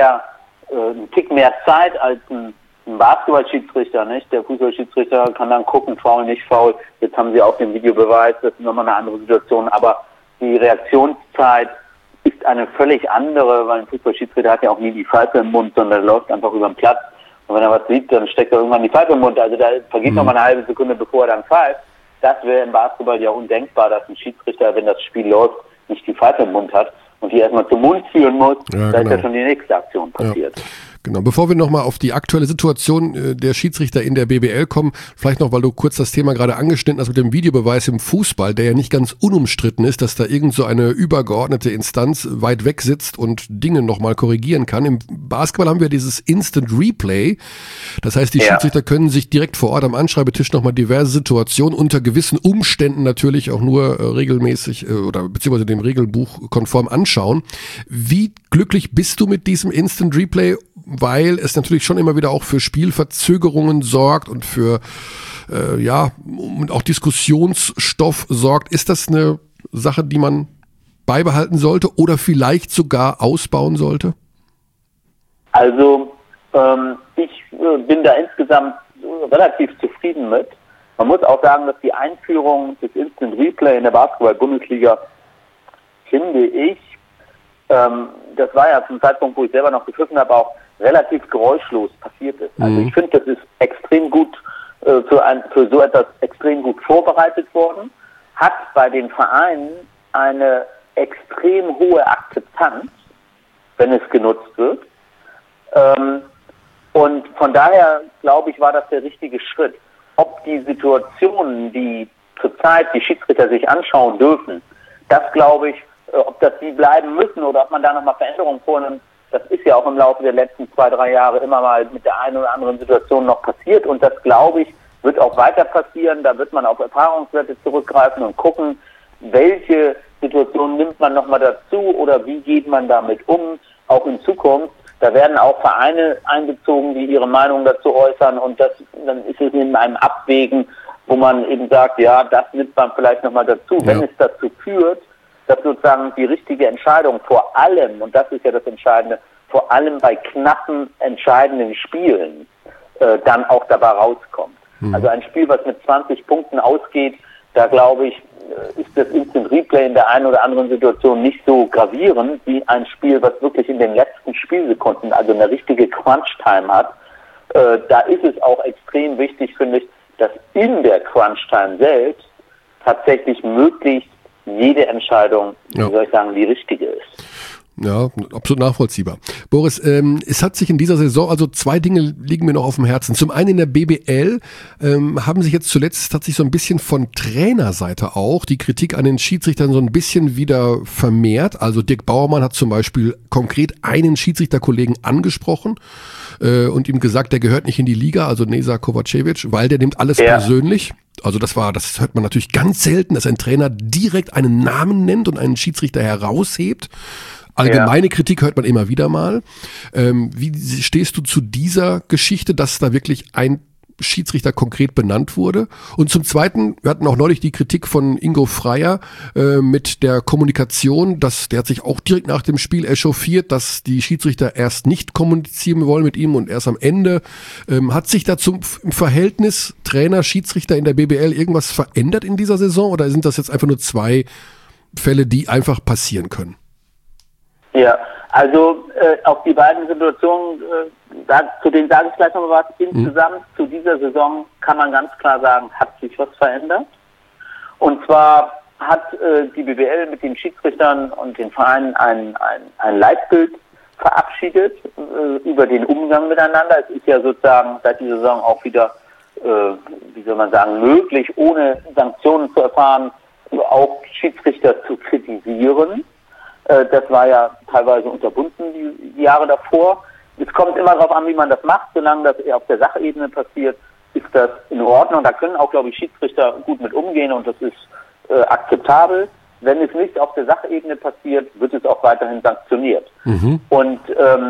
einen Tick mehr Zeit als ein Basketballschiedsrichter, nicht? Der Fußballschiedsrichter kann dann gucken, faul, nicht faul. Jetzt haben sie auch den Videobeweis, das ist nochmal eine andere Situation. Aber die Reaktionszeit ist eine völlig andere, weil ein Fußballschiedsrichter hat ja auch nie die Pfeife im Mund, sondern läuft einfach über den Platz. Und wenn er was sieht, dann steckt er irgendwann die Pfeife im Mund. Also da vergeht nochmal eine halbe Sekunde, bevor er dann pfeift. Das wäre im Basketball ja undenkbar, dass ein Schiedsrichter, wenn das Spiel läuft, nicht die Pfeife im Mund hat und die erstmal zum Mund führen muss, da ist ja schon die nächste Aktion passiert. Ja. Genau, bevor wir nochmal auf die aktuelle Situation der Schiedsrichter in der BBL kommen, vielleicht noch, weil du kurz das Thema gerade angeschnitten hast mit dem Videobeweis im Fußball, der ja nicht ganz unumstritten ist, dass da irgend so eine übergeordnete Instanz weit weg sitzt und Dinge nochmal korrigieren kann. Im Basketball haben wir dieses Instant Replay, das heißt, die Schiedsrichter können sich direkt vor Ort am Anschreibetisch nochmal diverse Situationen unter gewissen Umständen natürlich auch nur regelmäßig oder beziehungsweise dem Regelbuch konform anschauen. Wie glücklich bist du mit diesem Instant Replay? Weil es natürlich schon immer wieder auch für Spielverzögerungen sorgt und für und auch Diskussionsstoff sorgt. Ist das eine Sache, die man beibehalten sollte oder vielleicht sogar ausbauen sollte? Also ich bin da insgesamt relativ zufrieden mit. Man muss auch sagen, dass die Einführung des Instant Replay in der Basketball-Bundesliga, finde ich, das war ja zum Zeitpunkt, wo ich selber noch gepfiffen habe, auch relativ geräuschlos passiert ist. Also ich finde, das ist extrem gut für so etwas extrem gut vorbereitet worden, hat bei den Vereinen eine extrem hohe Akzeptanz, wenn es genutzt wird. Und von daher, glaube ich, war das der richtige Schritt. Ob die Situationen, die zurzeit die Schiedsrichter sich anschauen dürfen, das glaube ich, ob das die bleiben müssen oder ob man da nochmal Veränderungen vornimmt, das ist ja auch im Laufe der letzten 2-3 Jahre immer mal mit der einen oder anderen Situation noch passiert und das, glaube ich, wird auch weiter passieren. Da wird man auf Erfahrungswerte zurückgreifen und gucken, welche Situationen nimmt man nochmal dazu oder wie geht man damit um, auch in Zukunft. Da werden auch Vereine einbezogen, die ihre Meinung dazu äußern und dann ist es in einem Abwägen, wo man eben sagt, ja, das nimmt man vielleicht nochmal dazu. Ja. Wenn es dazu führt, dass sozusagen die richtige Entscheidung vor allem, und das ist ja das Entscheidende, vor allem bei knappen, entscheidenden Spielen dann auch dabei rauskommt. Also ein Spiel, was mit 20 Punkten ausgeht, da glaube ich, ist das Instant Replay in der einen oder anderen Situation nicht so gravierend wie ein Spiel, was wirklich in den letzten Spielsekunden, also eine richtige Crunch-Time hat. Da ist es auch extrem wichtig, finde ich, dass in der Crunch-Time selbst tatsächlich möglichst jede Entscheidung, wie soll ich sagen, die richtige ist. Ja, absolut nachvollziehbar. Boris, es hat sich in dieser Saison, also 2 Dinge liegen mir noch auf dem Herzen. Zum einen in der BBL haben sich jetzt zuletzt, hat sich so ein bisschen von Trainerseite auch die Kritik an den Schiedsrichtern so ein bisschen wieder vermehrt. Also Dirk Bauermann hat zum Beispiel konkret einen Schiedsrichterkollegen angesprochen und ihm gesagt, der gehört nicht in die Liga, also Neza Kovacevic, weil der nimmt alles persönlich. Also das hört man natürlich ganz selten, dass ein Trainer direkt einen Namen nennt und einen Schiedsrichter heraushebt. Allgemeine Kritik hört man immer wieder mal. Wie stehst du zu dieser Geschichte, dass da wirklich ein Schiedsrichter konkret benannt wurde? Und zum Zweiten, wir hatten auch neulich die Kritik von Ingo Freier mit der Kommunikation, der hat sich auch direkt nach dem Spiel echauffiert, dass die Schiedsrichter erst nicht kommunizieren wollen mit ihm und erst am Ende. Hat sich da im Verhältnis Trainer-Schiedsrichter in der BBL irgendwas verändert in dieser Saison oder sind das jetzt einfach nur 2 Fälle, die einfach passieren können? Ja, also auf die beiden Situationen, zu denen sage ich gleich noch mal was. Insgesamt zu dieser Saison kann man ganz klar sagen, hat sich was verändert. Und zwar hat die BBL mit den Schiedsrichtern und den Vereinen ein Leitbild verabschiedet über den Umgang miteinander. Es ist ja sozusagen seit dieser Saison auch wieder, wie soll man sagen, möglich, ohne Sanktionen zu erfahren, auch Schiedsrichter zu kritisieren. Das war ja teilweise unterbunden die Jahre davor. Es kommt immer darauf an, wie man das macht. Solange das eher auf der Sachebene passiert, ist das in Ordnung. Da können auch, glaube ich, Schiedsrichter gut mit umgehen und das ist akzeptabel. Wenn es nicht auf der Sachebene passiert, wird es auch weiterhin sanktioniert. Und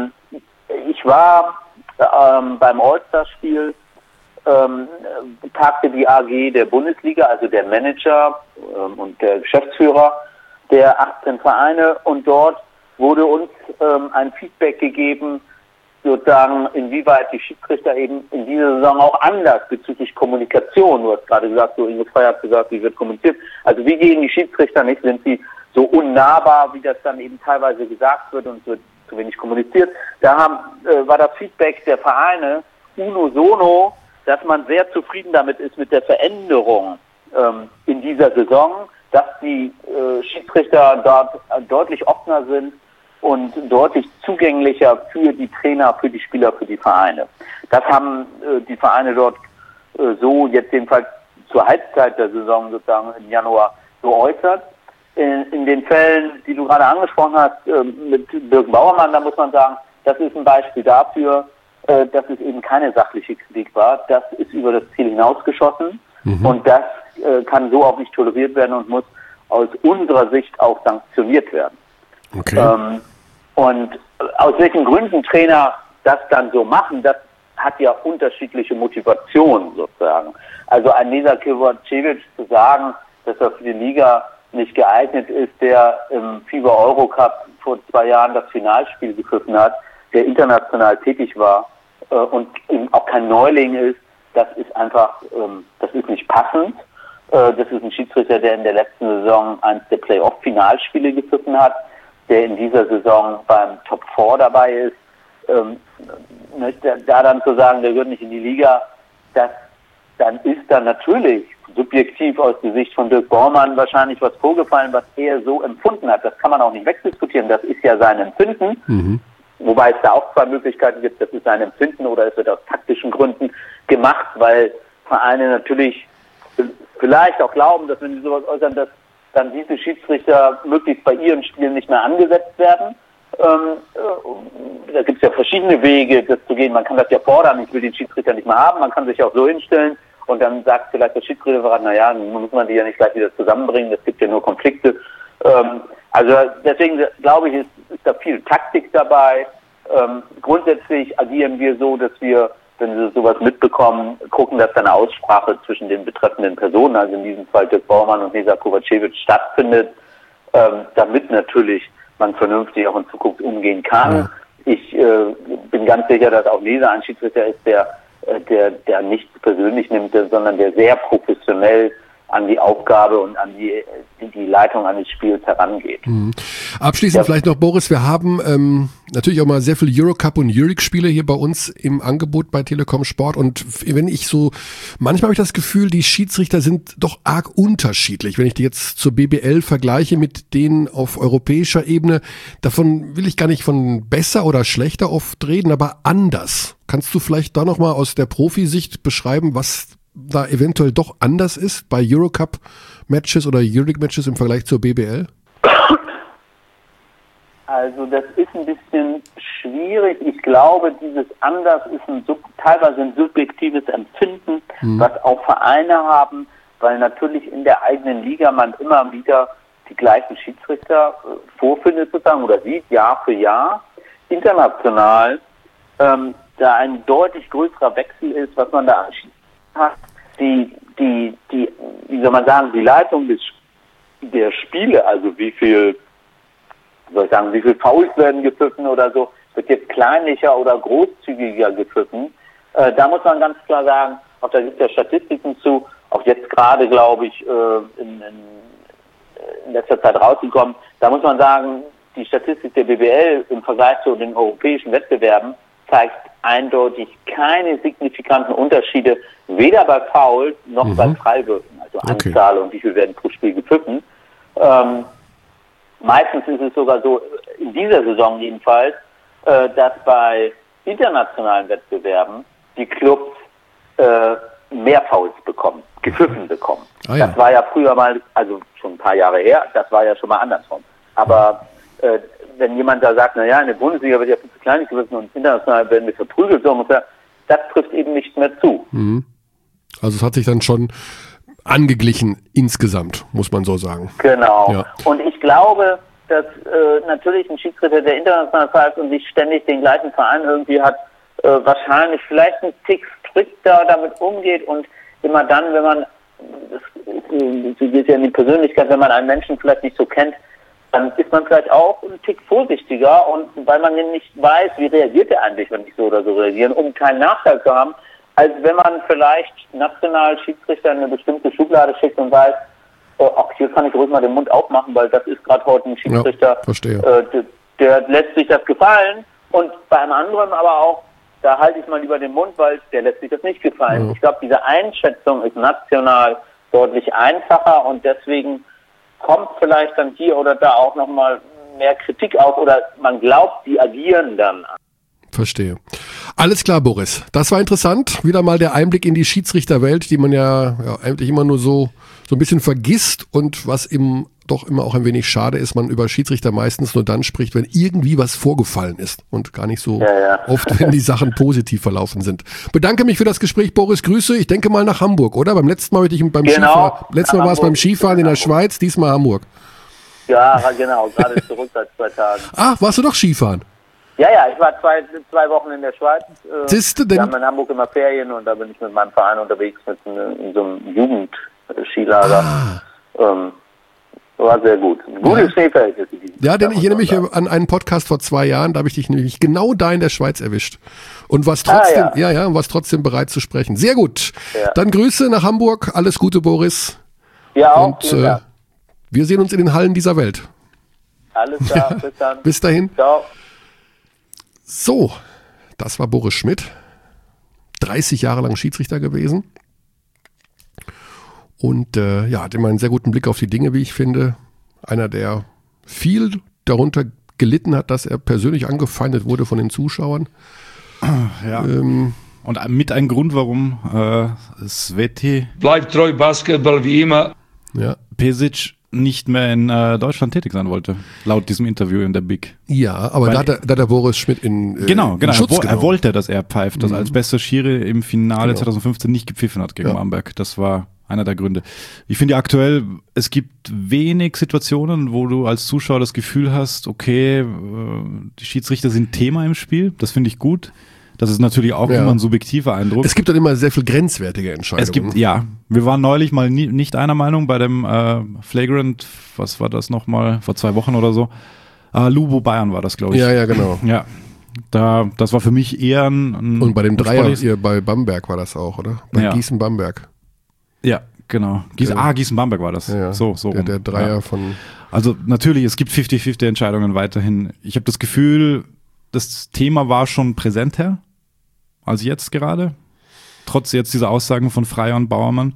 ich war beim All-Star-Spiel, tagte die AG der Bundesliga, also der Manager und der Geschäftsführer der 18 Vereine, und dort wurde uns ein Feedback gegeben, sozusagen, inwieweit die Schiedsrichter eben in dieser Saison auch anders bezüglich Kommunikation, du hast gerade gesagt, so Ingo Freier hat gesagt, wie wird kommuniziert, also wie gehen die Schiedsrichter nicht, sind sie so unnahbar, wie das dann eben teilweise gesagt wird und wird zu wenig kommuniziert. Da war das Feedback der Vereine unisono, dass man sehr zufrieden damit ist mit der Veränderung in dieser Saison, dass die Schiedsrichter dort deutlich offener sind und deutlich zugänglicher für die Trainer, für die Spieler, für die Vereine. Das haben die Vereine dort so jetzt jedenfalls zur Halbzeit der Saison sozusagen im Januar geäußert. In den Fällen, die du gerade angesprochen hast, mit Dirk Bauermann, da muss man sagen, das ist ein Beispiel dafür, dass es eben keine sachliche Kritik war. Das ist über das Ziel hinausgeschossen und das kann so auch nicht toleriert werden und muss aus unserer Sicht auch sanktioniert werden. Okay. Und aus welchen Gründen Trainer das dann so machen, das hat ja unterschiedliche Motivationen sozusagen. Also ein Neza Kovacevic zu sagen, dass er für die Liga nicht geeignet ist, der im FIBA Eurocup vor 2 Jahren das Finalspiel gepfiffen hat, der international tätig war und eben auch kein Neuling ist, das ist einfach, das ist nicht passend. Das ist ein Schiedsrichter, der in der letzten Saison eines der Playoff-Finalspiele gepfiffen hat, der in dieser Saison beim Top 4 dabei ist. Da dann zu sagen, der gehört nicht in die Liga, dann ist da natürlich subjektiv aus der Sicht von Dirk Bauermann wahrscheinlich was vorgefallen, was er so empfunden hat. Das kann man auch nicht wegdiskutieren, das ist ja sein Empfinden. Wobei es da auch 2 Möglichkeiten gibt, das ist sein Empfinden oder es wird aus taktischen Gründen gemacht, weil Vereine natürlich vielleicht auch glauben, dass wenn sie sowas äußern, dass dann diese Schiedsrichter möglichst bei ihren Spielen nicht mehr angesetzt werden. Da gibt es ja verschiedene Wege, das zu gehen. Man kann das ja fordern, ich will den Schiedsrichter nicht mehr haben. Man kann sich auch so hinstellen und dann sagt vielleicht der Schiedsrichter, naja, nun muss man die ja nicht gleich wieder zusammenbringen, es gibt ja nur Konflikte. Also deswegen glaube ich, ist da viel Taktik dabei. Grundsätzlich agieren wir so, dass wir, wenn wir sowas mitbekommen, gucken, dass da eine Aussprache zwischen den betreffenden Personen, also in diesem Fall Dirk Bauermann und Neza Kovacevic, stattfindet. damit natürlich man vernünftig auch in Zukunft umgehen kann. Ja. Ich bin ganz sicher, dass auch Leser ein Schiedsrichter ist, der nichts persönlich nimmt, sondern der sehr professionell an die Aufgabe und an die Leitung eines Spiels herangeht. Abschließend vielleicht noch, Boris, wir haben natürlich auch mal sehr viele Eurocup und Euroleague-Spiele hier bei uns im Angebot bei Telekom Sport, und wenn ich so, manchmal habe ich das Gefühl, die Schiedsrichter sind doch arg unterschiedlich. Wenn ich die jetzt zur BBL vergleiche mit denen auf europäischer Ebene, davon will ich gar nicht von besser oder schlechter oft reden, aber anders. Kannst du vielleicht da nochmal aus der Profisicht beschreiben, was da eventuell doch anders ist bei Eurocup-Matches oder Euroleague-Matches im Vergleich zur BBL? Also das ist ein bisschen schwierig. Ich glaube, dieses anders ist teilweise ein subjektives Empfinden, was auch Vereine haben, weil natürlich in der eigenen Liga man immer wieder die gleichen Schiedsrichter vorfindet sozusagen oder sieht, Jahr für Jahr. International da ein deutlich größerer Wechsel ist, was man da hat, wie soll man sagen, die Leitung der Spiele, also wie viel Fouls werden gepfiffen oder so, wird jetzt kleinlicher oder großzügiger gepfiffen. Da muss man ganz klar sagen, auch da gibt es ja Statistiken zu, auch jetzt gerade, glaube ich, in letzter Zeit rausgekommen, da muss man sagen, die Statistik der BBL im Vergleich zu den europäischen Wettbewerben zeigt eindeutig keine signifikanten Unterschiede, weder bei Fouls noch bei Freiwürfen, also Anzahl und wie viel werden pro Spiel gepfiffen. Meistens ist es sogar so, in dieser Saison jedenfalls, dass bei internationalen Wettbewerben die Clubs mehr Fouls gepfiffen bekommen. Das war ja früher mal, also schon ein paar Jahre her, das war ja schon mal andersrum. Aber wenn jemand da sagt, naja, in der Bundesliga wird ja viel zu klein gepfiffen und international werden wir verprügelt, so muss das trifft eben nicht mehr zu. Also es hat sich dann schon angeglichen insgesamt, muss man so sagen. Genau. Ja. Und ich glaube, dass natürlich ein Schiedsrichter, der international pfeift und nicht ständig den gleichen Verein irgendwie hat, wahrscheinlich vielleicht ein Tick strikter damit umgeht und immer dann, wenn man, das geht ja in die Persönlichkeit, wenn man einen Menschen vielleicht nicht so kennt, dann ist man vielleicht auch ein Tick vorsichtiger, und weil man nicht weiß, wie reagiert er eigentlich, wenn ich so oder so reagieren, um keinen Nachteil zu haben, als wenn man vielleicht national Schiedsrichter in eine bestimmte Schublade schickt und weiß, auch hier kann ich ruhig mal den Mund aufmachen, weil das ist gerade heute ein Schiedsrichter, der lässt sich das gefallen, und bei einem anderen aber auch, da halte ich mal lieber den Mund, weil der lässt sich das nicht gefallen. Ich glaube, diese Einschätzung ist national deutlich einfacher, und deswegen kommt vielleicht dann hier oder da auch nochmal mehr Kritik auf, oder man glaubt, die agieren dann. Verstehe. Alles klar, Boris. Das war interessant. Wieder mal der Einblick in die Schiedsrichterwelt, die man ja eigentlich immer nur so ein bisschen vergisst, und was eben doch immer auch ein wenig schade ist, man über Schiedsrichter meistens nur dann spricht, wenn irgendwie was vorgefallen ist, und gar nicht so oft, wenn die Sachen positiv verlaufen sind. Bedanke mich für das Gespräch, Boris. Grüße. Ich denke mal nach Hamburg, oder? Beim letzten Mal letztes Mal war es beim Skifahren in der Schweiz, diesmal Hamburg. Ja, genau. Gerade zurück seit 2 Tagen. Ach, warst du doch Skifahren? Ja, ich war zwei Wochen in der Schweiz. Wir haben in Hamburg immer Ferien, und da bin ich mit meinem Verein unterwegs in so einem Jugendskilager. War sehr gut. Gutes Schneefeld. Ja, denn ich erinnere mich an einen Podcast vor 2 Jahren, da habe ich dich nämlich genau da in der Schweiz erwischt. Und warst trotzdem, warst trotzdem bereit zu sprechen. Sehr gut. Ja. Dann Grüße nach Hamburg. Alles Gute, Boris. Ja, auch. Und wir sehen uns in den Hallen dieser Welt. Alles klar, bis dann. Bis dahin. Ciao. So, das war Boris Schmidt. 30 Jahre lang Schiedsrichter gewesen. Und hat immer einen sehr guten Blick auf die Dinge, wie ich finde. Einer, der viel darunter gelitten hat, dass er persönlich angefeindet wurde von den Zuschauern. Ja. Und mit ein Grund, warum Sveti bleibt treu Basketball wie immer. Ja. Pesic nicht mehr in Deutschland tätig sein wollte, laut diesem Interview in der Big. Ja, aber da hat der Boris Schmidt in Schutz genommen. Er wollte, dass er pfeift, dass als bester Schiri im Finale 2015 nicht gepfiffen hat gegen Bamberg. Das war einer der Gründe. Ich finde aktuell, es gibt wenig Situationen, wo du als Zuschauer das Gefühl hast, okay, die Schiedsrichter sind Thema im Spiel. Das finde ich gut. Das ist natürlich auch immer ein subjektiver Eindruck. Es gibt dann immer sehr viel grenzwertige Entscheidungen. Wir waren neulich mal nicht einer Meinung bei dem Flagrant, was war das nochmal, vor 2 Wochen oder so. Lubo Bayern war das, glaube ich. Ja, genau. Ja, das war für mich eher ein und bei dem Dreier hier bei Bamberg war das auch, oder? Bei Gießen-Bamberg. Ja, genau. Gießen-Bamberg war das. Ja, so der Dreier von... Also natürlich, es gibt 50-50 Entscheidungen weiterhin. Ich habe das Gefühl, das Thema war schon präsenter als jetzt gerade, trotz jetzt dieser Aussagen von Freier und Bauermann.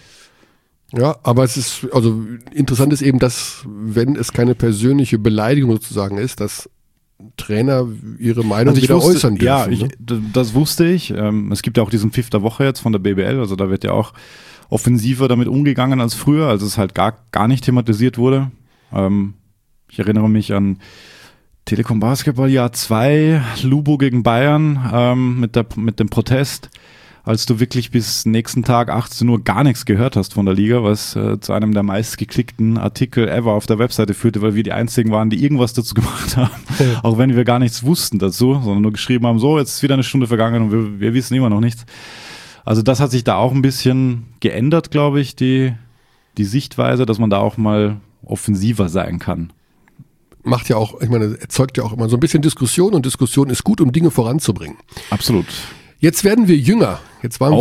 Ja, aber es ist, also interessant ist eben, dass, wenn es keine persönliche Beleidigung sozusagen ist, dass Trainer ihre Meinung wieder äußern dürfen. Ja, das wusste ich. Es gibt ja auch diesen Pfiff der Woche jetzt von der BBL, also da wird ja auch offensiver damit umgegangen als früher, als es halt gar nicht thematisiert wurde. Ich erinnere mich an Telekom Basketball Jahr 2, Lubo gegen Bayern mit dem Protest, als du wirklich bis nächsten Tag 18 Uhr gar nichts gehört hast von der Liga, was zu einem der meistgeklickten Artikel ever auf der Webseite führte, weil wir die einzigen waren, die irgendwas dazu gemacht haben, auch wenn wir gar nichts wussten dazu, sondern nur geschrieben haben, so, jetzt ist wieder eine Stunde vergangen und wir wissen immer noch nichts. Also das hat sich da auch ein bisschen geändert, glaube ich, die Sichtweise, dass man da auch mal offensiver sein kann. Macht ja auch, ich meine, erzeugt ja auch immer so ein bisschen Diskussion und Diskussion ist gut, um Dinge voranzubringen. Absolut. Jetzt werden wir jünger. Jetzt waren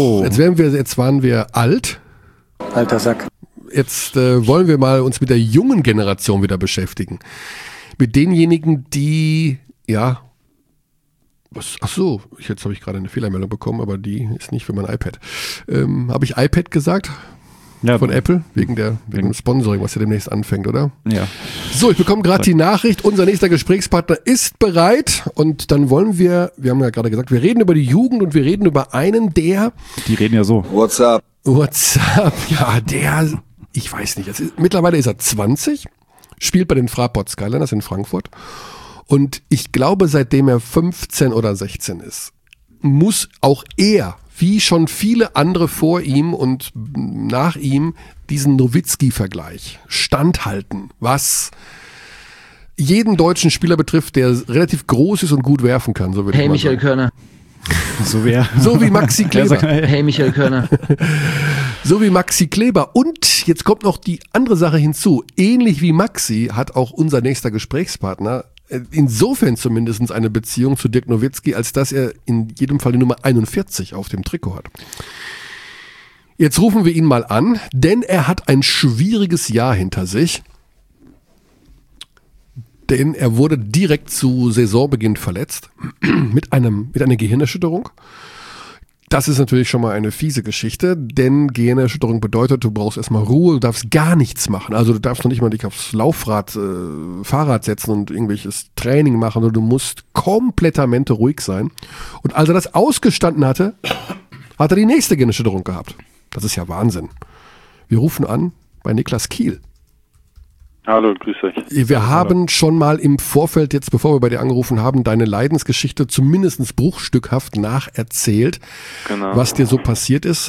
wir alt. Alter Sack. Jetzt wollen wir mal uns mit der jungen Generation wieder beschäftigen. Mit denjenigen, die, jetzt habe ich gerade eine Fehlermeldung bekommen, aber die ist nicht für mein iPad. Habe ich iPad gesagt? Ja, von Apple, wegen dem Sponsoring, was ja demnächst anfängt, oder? Ja. So, ich bekomme gerade die Nachricht, unser nächster Gesprächspartner ist bereit und dann wollen wir haben ja gerade gesagt, wir reden über die Jugend und wir reden über einen, die reden ja so. What's up? Ja, ich weiß nicht, mittlerweile ist er 20, spielt bei den Fraport Skyliners in Frankfurt und ich glaube, seitdem er 15 oder 16 ist, muss auch er, wie schon viele andere vor ihm und nach ihm, diesen Nowitzki-Vergleich standhalten, was jeden deutschen Spieler betrifft, der relativ groß ist und gut werfen kann. So hey, Michael Körner. So wie Maxi Kleber. Hey, Michael Körner. So wie Maxi Kleber. Und jetzt kommt noch die andere Sache hinzu. Ähnlich wie Maxi hat auch unser nächster Gesprächspartner insofern zumindest eine Beziehung zu Dirk Nowitzki, als dass er in jedem Fall die Nummer 41 auf dem Trikot hat. Jetzt rufen wir ihn mal an, denn er hat ein schwieriges Jahr hinter sich. Denn er wurde direkt zu Saisonbeginn verletzt mit einer Gehirnerschütterung. Das ist natürlich schon mal eine fiese Geschichte, denn Gehirnerschütterung bedeutet, du brauchst erstmal Ruhe, du darfst gar nichts machen. Also du darfst noch nicht mal dich aufs Laufrad, Fahrrad setzen und irgendwelches Training machen, sondern du musst komplettamente ruhig sein. Und als er das ausgestanden hatte, hat er die nächste Gehirnerschütterung gehabt. Das ist ja Wahnsinn. Wir rufen an bei Niklas Kiel. Hallo, grüß euch. Wir haben schon mal im Vorfeld, jetzt bevor wir bei dir angerufen haben, deine Leidensgeschichte zumindest bruchstückhaft nacherzählt, genau, was dir so passiert ist.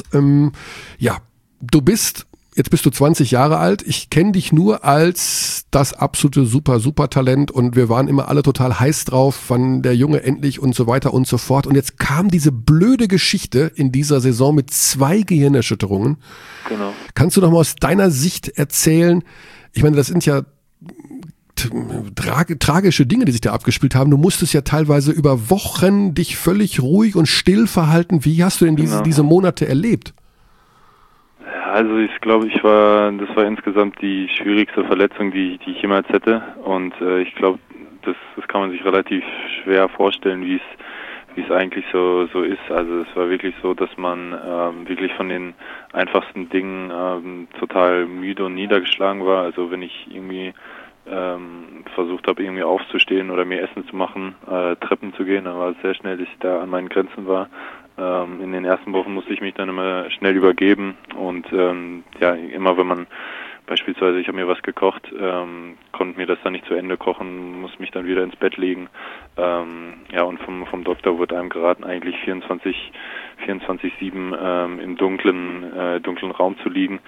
Jetzt bist du 20 Jahre alt. Ich kenne dich nur als das absolute super Talent und wir waren immer alle total heiß drauf, wann der Junge endlich und so weiter und so fort. Und jetzt kam diese blöde Geschichte in dieser Saison mit 2 Gehirnerschütterungen. Genau. Kannst du noch mal aus deiner Sicht erzählen? Ich meine, das sind ja tragische Dinge, die sich da abgespielt haben. Du musstest ja teilweise über Wochen dich völlig ruhig und still verhalten. Wie hast du denn diese Monate erlebt? Also ich glaube, das war insgesamt die schwierigste Verletzung, die ich jemals hätte. Und ich glaube, das kann man sich relativ schwer vorstellen, wie es eigentlich so ist. Also es war wirklich so, dass man wirklich von den einfachsten Dingen total müde und niedergeschlagen war. Also wenn ich irgendwie versucht habe, irgendwie aufzustehen oder mir Essen zu machen, Treppen zu gehen, dann war es sehr schnell, dass ich da an meinen Grenzen war. In den ersten Wochen musste ich mich dann immer schnell übergeben und immer wenn man beispielsweise, ich habe mir was gekocht, konnte mir das dann nicht zu Ende kochen, muss mich dann wieder ins Bett legen. Und vom Doktor wurde einem geraten, eigentlich 24/7 im dunklen Raum zu liegen.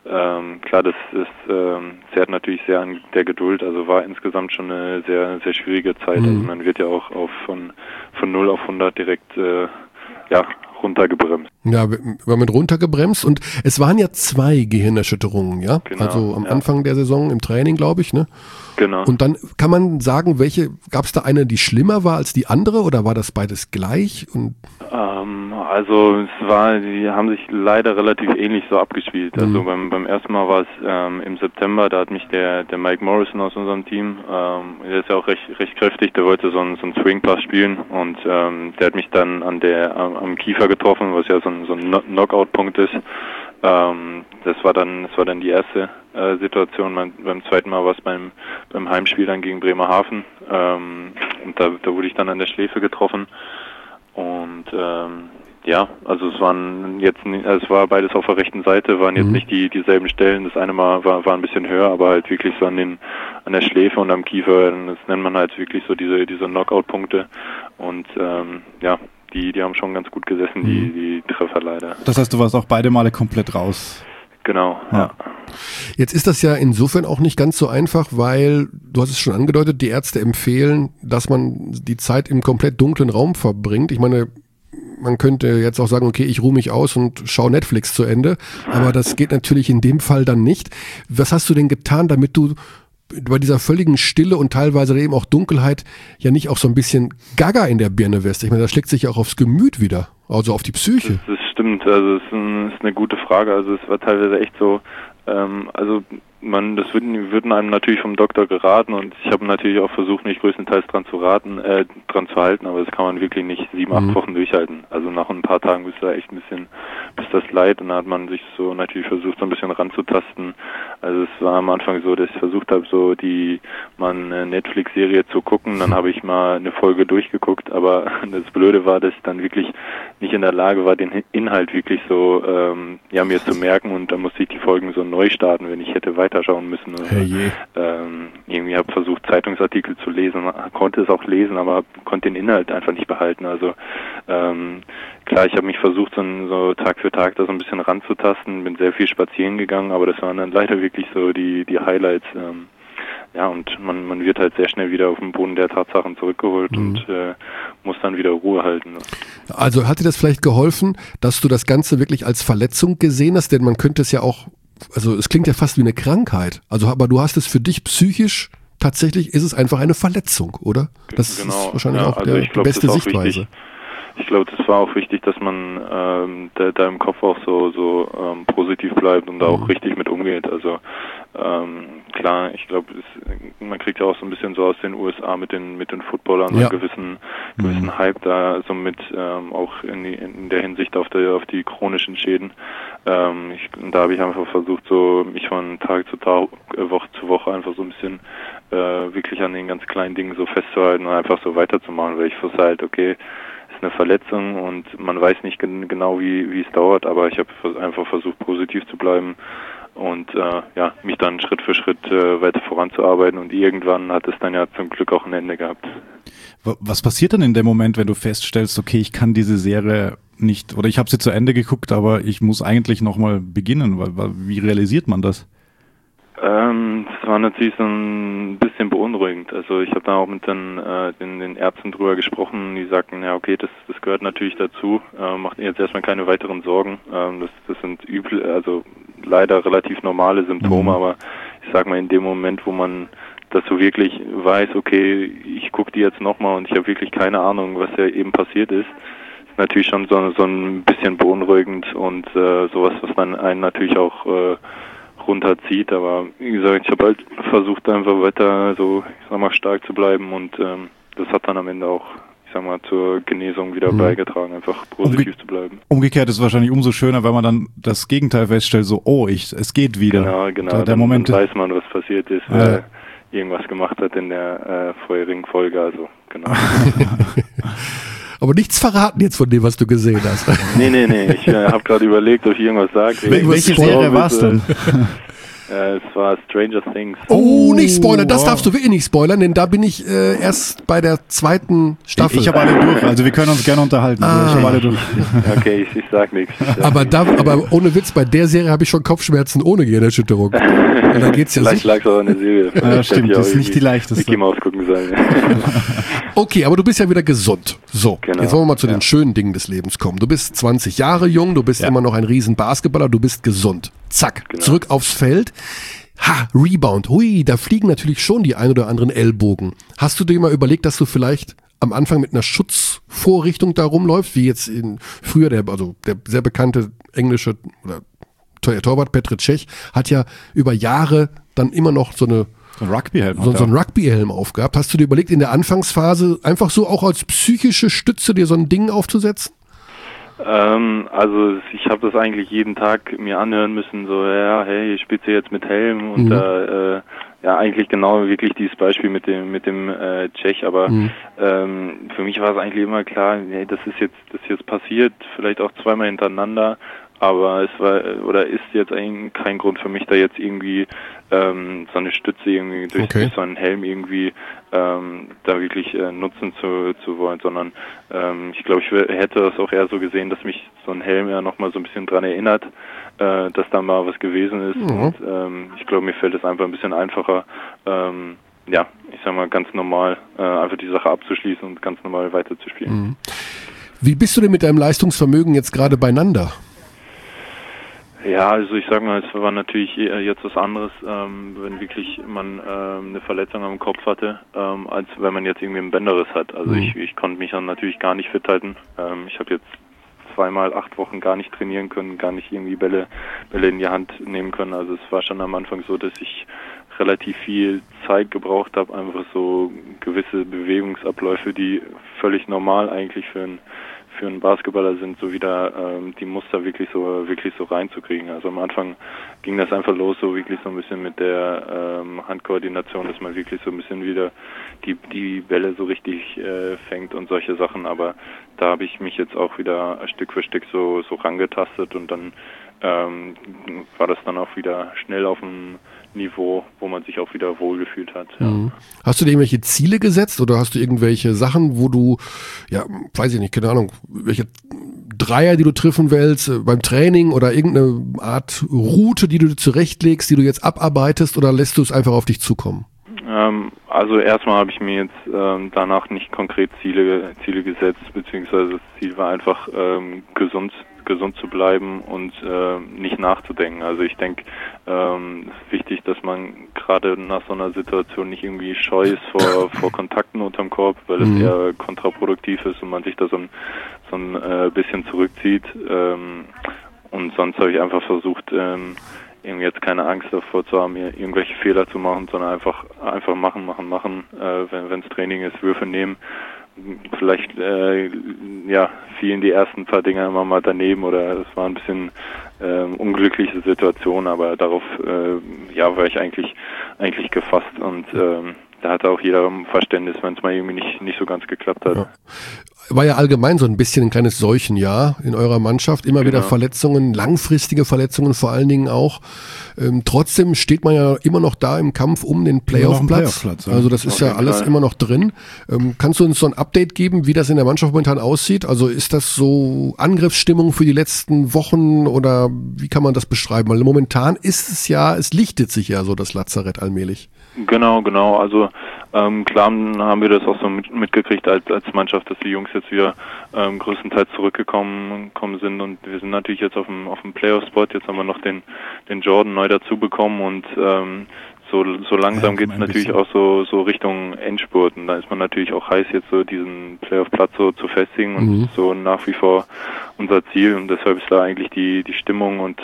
Klar, das zehrt natürlich sehr an der Geduld, also war insgesamt schon eine sehr, sehr schwierige Zeit. Also man wird ja auch von 0 auf 100 direkt runtergebremst. Ja, wir mit runtergebremst und es waren ja 2 Gehirnerschütterungen, ja? Genau, also am Anfang der Saison im Training, glaube ich, ne? Genau. Und dann kann man sagen, gab es da eine, die schlimmer war als die andere oder war das beides gleich? Und also die haben sich leider relativ ähnlich so abgespielt. Also beim ersten Mal war es im September, da hat mich der Mike Morrison aus unserem Team, der ist ja auch recht kräftig, der wollte so einen Swing-Pass spielen und der hat mich dann am Kiefer getroffen, was ja so ein Knockout-Punkt ist. Das war dann die erste Situation. Beim zweiten Mal war es beim Heimspiel dann gegen Bremerhaven und da wurde ich dann an der Schläfe getroffen und also es war beides auf der rechten Seite, waren jetzt nicht dieselben Stellen. Das eine Mal war ein bisschen höher, aber halt wirklich so an der Schläfe und am Kiefer. Das nennt man halt wirklich so diese Knockout-Punkte und die haben schon ganz gut gesessen, die Treffer leider. Das heißt, du warst auch beide Male komplett raus. Genau, ja. Jetzt ist das ja insofern auch nicht ganz so einfach, weil, du hast es schon angedeutet, die Ärzte empfehlen, dass man die Zeit im komplett dunklen Raum verbringt. Ich meine, man könnte jetzt auch sagen, okay, ich ruhe mich aus und schaue Netflix zu Ende, aber das geht natürlich in dem Fall dann nicht. Was hast du denn getan, damit du bei dieser völligen Stille und teilweise eben auch Dunkelheit ja nicht auch so ein bisschen Gaga in der Birne wirst? Ich meine, das schlägt sich ja auch aufs Gemüt wieder, also auf die Psyche. Das stimmt, also es ist eine gute Frage, also es war teilweise echt so, das würden einem natürlich vom Doktor geraten und ich habe natürlich auch versucht, mich größtenteils dran zu halten, aber das kann man wirklich nicht 7-8 Wochen durchhalten. Also nach ein paar Tagen ist da echt ein bisschen, bis das leid und da hat man sich so natürlich versucht, so ein bisschen ranzutasten. Also es war am Anfang so, dass ich versucht habe, mal eine Netflix-Serie zu gucken, dann habe ich mal eine Folge durchgeguckt, aber das Blöde war, dass ich dann wirklich nicht in der Lage war, den Inhalt wirklich so mir zu merken und dann musste ich die Folgen so neu starten, wenn ich hätte weiterschauen müssen. Irgendwie habe versucht, Zeitungsartikel zu lesen, konnte es auch lesen, aber konnte den Inhalt einfach nicht behalten. Also klar, ich habe mich versucht, so Tag für Tag da so ein bisschen ranzutasten, bin sehr viel spazieren gegangen, aber das waren dann leider wirklich so die Highlights. Und man wird halt sehr schnell wieder auf den Boden der Tatsachen zurückgeholt und muss dann wieder Ruhe halten. Also hat dir das vielleicht geholfen, dass du das Ganze wirklich als Verletzung gesehen hast? Denn man könnte es ja auch, also es klingt ja fast wie eine Krankheit. Also, aber du hast es für dich psychisch, tatsächlich ist es einfach eine Verletzung, oder? Das ist wahrscheinlich auch die beste Sichtweise. Wichtig. Ich glaube, das war auch wichtig, dass man da im Kopf auch so positiv bleibt und da auch richtig mit umgeht. Also klar, ich glaube, man kriegt ja auch so ein bisschen so aus den USA mit den Footballern einen gewissen Hype da, so mit auch in der Hinsicht auf die chronischen Schäden. Da habe ich einfach versucht, so mich von Tag zu Tag, Woche zu Woche einfach so ein bisschen wirklich an den ganz kleinen Dingen so festzuhalten und einfach so weiterzumachen, weil ich wusste halt, okay, eine Verletzung und man weiß nicht genau, wie es dauert, aber ich habe einfach versucht, positiv zu bleiben und mich dann Schritt für Schritt weiter voranzuarbeiten und irgendwann hat es dann ja zum Glück auch ein Ende gehabt. Was passiert denn in dem Moment, wenn du feststellst, okay, ich kann diese Serie nicht, oder ich habe sie zu Ende geguckt, aber ich muss eigentlich nochmal beginnen? Wie realisiert man das? Das war natürlich so ein bisschen beunruhigend. Also ich habe da auch mit den Ärzten drüber gesprochen, die sagten, ja okay, das gehört natürlich dazu, macht jetzt erstmal keine weiteren Sorgen. Das sind also leider relativ normale Symptome, aber ich sag mal in dem Moment, wo man das so wirklich weiß, okay, ich gucke die jetzt nochmal und ich habe wirklich keine Ahnung, was ja eben passiert ist natürlich schon so ein bisschen beunruhigend und sowas, was dann einen natürlich auch runterzieht, aber wie gesagt, ich habe halt versucht einfach weiter so, ich sag mal, stark zu bleiben und das hat dann am Ende auch, ich sag mal, zur Genesung wieder beigetragen, einfach positiv zu bleiben. Umgekehrt ist es wahrscheinlich umso schöner, wenn man dann das Gegenteil feststellt, so, es geht wieder. Genau, der Moment dann weiß man, was passiert ist, wer irgendwas gemacht hat in der vorherigen Folge, also genau. Aber nichts verraten jetzt von dem, was du gesehen hast. Nee. Ich habe gerade überlegt, ob ich irgendwas sage. Welche Serie war es denn? Es war Stranger Things. Oh, nicht spoilern, das darfst du wirklich nicht spoilern, denn da bin ich erst bei der 2. Staffel. Ich habe alle durch, also wir können uns gerne unterhalten. Ich habe alle durch. Okay, ich sag nichts. Aber ohne Witz, bei der Serie habe ich schon Kopfschmerzen ohne Gehirnerschütterung. Und dann geht's ja Vielleicht lag es auch an der Serie. Ja, stimmt, das ist nicht die leichteste. Mickey Mouse gucken sollen. Okay, aber du bist ja wieder gesund. So, Genau, jetzt wollen wir mal zu den schönen Dingen des Lebens kommen. Du bist 20 Jahre jung, du bist immer noch ein riesen Basketballer, du bist gesund. Zack, zurück aufs Feld. Ha, Rebound. Hui, da fliegen natürlich schon die ein oder anderen Ellbogen. Hast du dir mal überlegt, dass du vielleicht am Anfang mit einer Schutzvorrichtung da rumläufst, wie jetzt früher der sehr bekannte englische Torwart Petr Cech hat ja über Jahre dann immer noch so einen Rugby-Helm aufgehabt. Hast du dir überlegt, in der Anfangsphase einfach so auch als psychische Stütze dir so ein Ding aufzusetzen? Also ich habe das eigentlich jeden Tag mir anhören müssen, so hey, spielst du jetzt mit Helm und eigentlich genau wirklich dieses Beispiel mit dem Tschech, aber für mich war es eigentlich immer klar, hey, das ist jetzt passiert, vielleicht auch zweimal hintereinander, aber ist jetzt eigentlich kein Grund für mich, da jetzt irgendwie so eine Stütze irgendwie durch so einen Helm irgendwie da wirklich nutzen zu wollen, sondern ich glaube, ich hätte das auch eher so gesehen, dass mich so ein Helm ja nochmal so ein bisschen dran erinnert, dass da mal was gewesen ist und ich glaube, mir fällt es einfach ein bisschen einfacher, ich sag mal ganz normal einfach die Sache abzuschließen und ganz normal weiterzuspielen. Wie bist du denn mit deinem Leistungsvermögen jetzt gerade beieinander? Ja, also ich sag mal, es war natürlich jetzt was anderes, wenn wirklich man eine Verletzung am Kopf hatte, als wenn man jetzt irgendwie einen Bänderriss hat. Also ich konnte mich dann natürlich gar nicht fit halten. Ich habe jetzt 2-mal 8 Wochen gar nicht trainieren können, gar nicht irgendwie Bälle in die Hand nehmen können. Also es war schon am Anfang so, dass ich relativ viel Zeit gebraucht habe, einfach so gewisse Bewegungsabläufe, die völlig normal eigentlich für einen Basketballer sind, so wieder die Muster wirklich so reinzukriegen. Also am Anfang ging das einfach los, so wirklich so ein bisschen mit der Handkoordination, dass man wirklich so ein bisschen wieder die Bälle so richtig fängt und solche Sachen. Aber da habe ich mich jetzt auch wieder Stück für Stück so rangetastet und dann war das dann auch wieder schnell auf dem Niveau, wo man sich auch wieder wohlgefühlt hat. Ja. Hast du dir irgendwelche Ziele gesetzt oder hast du irgendwelche Sachen, wo du, weiß ich nicht, keine Ahnung, welche Dreier, die du treffen willst beim Training oder irgendeine Art Route, die du dir zurechtlegst, die du jetzt abarbeitest oder lässt du es einfach auf dich zukommen? Also erstmal habe ich mir jetzt danach nicht konkret Ziele gesetzt, beziehungsweise das Ziel war einfach gesund zu bleiben und nicht nachzudenken. Also ich denke, es ist wichtig, dass man gerade nach so einer Situation nicht irgendwie scheu ist vor Kontakten unterm Korb, weil es eher kontraproduktiv ist und man sich da so ein bisschen zurückzieht. Und sonst habe ich einfach versucht, irgendwie jetzt keine Angst davor zu haben, irgendwelche Fehler zu machen, sondern einfach machen. Wenn es Training ist, Würfe nehmen. Vielleicht fielen die ersten paar Dinger immer mal daneben oder es war ein bisschen unglückliche Situation, aber darauf war ich eigentlich gefasst und da hatte auch jeder Verständnis, wenn es mal irgendwie nicht so ganz geklappt hat. Ja. War ja allgemein so ein bisschen ein kleines Seuchenjahr in eurer Mannschaft. Immer wieder Verletzungen, langfristige Verletzungen vor allen Dingen auch. Trotzdem steht man ja immer noch da im Kampf um den Playoff-Platz. Also das ist ja alles immer noch drin. Kannst du uns so ein Update geben, wie das in der Mannschaft momentan aussieht? Also ist das so Angriffsstimmung für die letzten Wochen oder wie kann man das beschreiben? Weil momentan ist es lichtet sich ja so das Lazarett allmählich. Genau. Also klar haben wir das auch so mitgekriegt als Mannschaft, dass die Jungs jetzt wieder größtenteils zurückgekommen sind und wir sind natürlich jetzt auf dem Playoff-Spot. Jetzt haben wir noch den Jordan neu dazu bekommen und so langsam geht es natürlich auch so Richtung Endspurt und da ist man natürlich auch heiß, jetzt so diesen Playoff-Platz so zu festigen und das ist so nach wie vor unser Ziel und deshalb ist da eigentlich die Stimmung und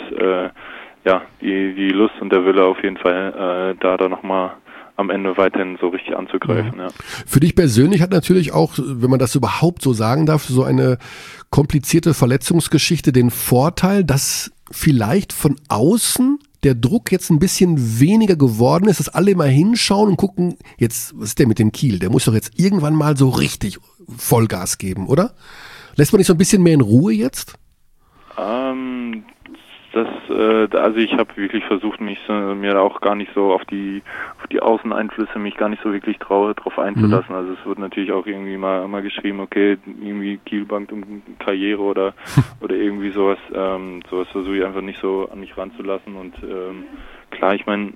die Lust und der Wille auf jeden Fall da nochmal am Ende weiterhin so richtig anzugreifen. Ja. Für dich persönlich hat natürlich auch, wenn man das überhaupt so sagen darf, so eine komplizierte Verletzungsgeschichte den Vorteil, dass vielleicht von außen der Druck jetzt ein bisschen weniger geworden ist, dass alle immer hinschauen und gucken, jetzt, was ist der mit dem Kiel? Der muss doch jetzt irgendwann mal so richtig Vollgas geben, oder? Lässt man dich so ein bisschen mehr in Ruhe jetzt? also ich habe wirklich versucht, mir auch gar nicht so auf die Außeneinflüsse mich gar nicht so wirklich drauf einzulassen. Also es wird natürlich auch irgendwie mal geschrieben, okay, irgendwie Kiel bangt um Karriere oder irgendwie sowas. Sowas versuche ich einfach nicht so an mich ranzulassen. Und klar, ich meine,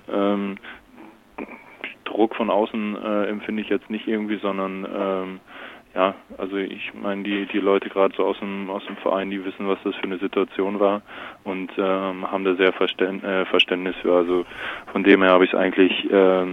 Druck von außen empfinde ich jetzt nicht irgendwie, sondern ja, also ich meine, die Leute gerade so aus dem Verein, die wissen, was das für eine Situation war und haben da sehr Verständnis für. Also von dem her habe ich es eigentlich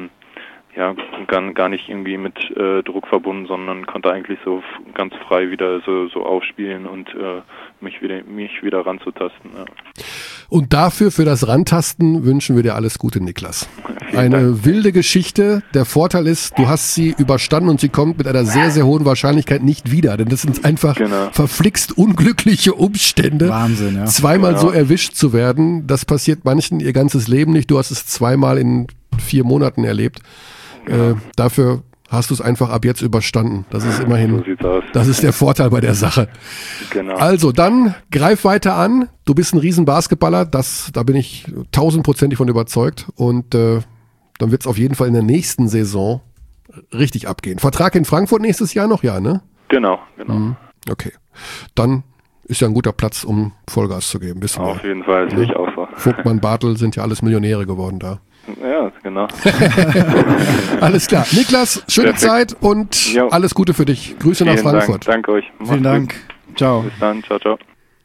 gar nicht irgendwie mit Druck verbunden, sondern konnte eigentlich so ganz frei wieder so aufspielen und mich wieder ranzutasten. Ja. Und dafür, für das Rantasten, wünschen wir dir alles Gute, Niklas. Eine wilde Geschichte. Der Vorteil ist, du hast sie überstanden und sie kommt mit einer sehr, sehr hohen Wahrscheinlichkeit nicht wieder. Denn das sind einfach verflixt unglückliche Umstände. Wahnsinn, ja. Zweimal so erwischt zu werden, das passiert manchen ihr ganzes Leben nicht. Du hast es zweimal in 4 Monaten erlebt. Dafür hast du es einfach ab jetzt überstanden. Das ist immerhin, das ist der Vorteil bei der Sache. Genau. Also dann greif weiter an. Du bist ein riesen Basketballer, da bin ich 1000%ig von überzeugt. Und dann wird es auf jeden Fall in der nächsten Saison richtig abgehen. Vertrag in Frankfurt nächstes Jahr noch, ja, ne? Genau. Okay. Dann ist ja ein guter Platz, um Vollgas zu geben. Wissen wir. Auf jeden Fall, sehe ich auch so. Vogtmann, Bartel sind ja alles Millionäre geworden da. Ja, genau. Alles klar. Niklas, schöne Perfekt. Zeit und alles Gute für dich. Grüße nach Frankfurt. Danke euch. Vielen Dank. Ciao. Bis dann. Ciao.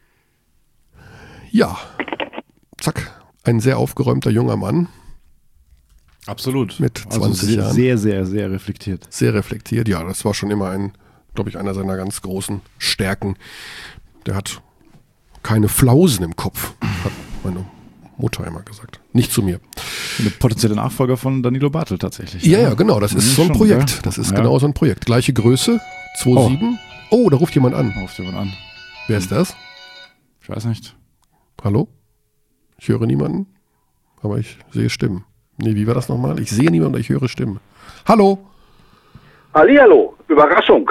Ja. Zack. Ein sehr aufgeräumter junger Mann. Absolut. Mit 20 Jahren. Sehr, sehr, sehr reflektiert. Sehr reflektiert, ja. Das war schon immer glaube ich, einer seiner ganz großen Stärken. Der hat keine Flausen im Kopf, hat meine Mutter immer gesagt. Nicht zu mir. Eine potenzielle Nachfolger von Danilo Bartel tatsächlich. Ja, genau. Das ist so ein Projekt. Ja? Das ist genau so ein Projekt. Gleiche Größe, 2,7. Oh, da ruft jemand an. Wer ist das? Ich weiß nicht. Hallo? Ich höre niemanden, aber ich sehe Stimmen. Nee, wie war das nochmal? Ich sehe niemanden, ich höre Stimmen. Hallo? Hallihallo, Überraschung.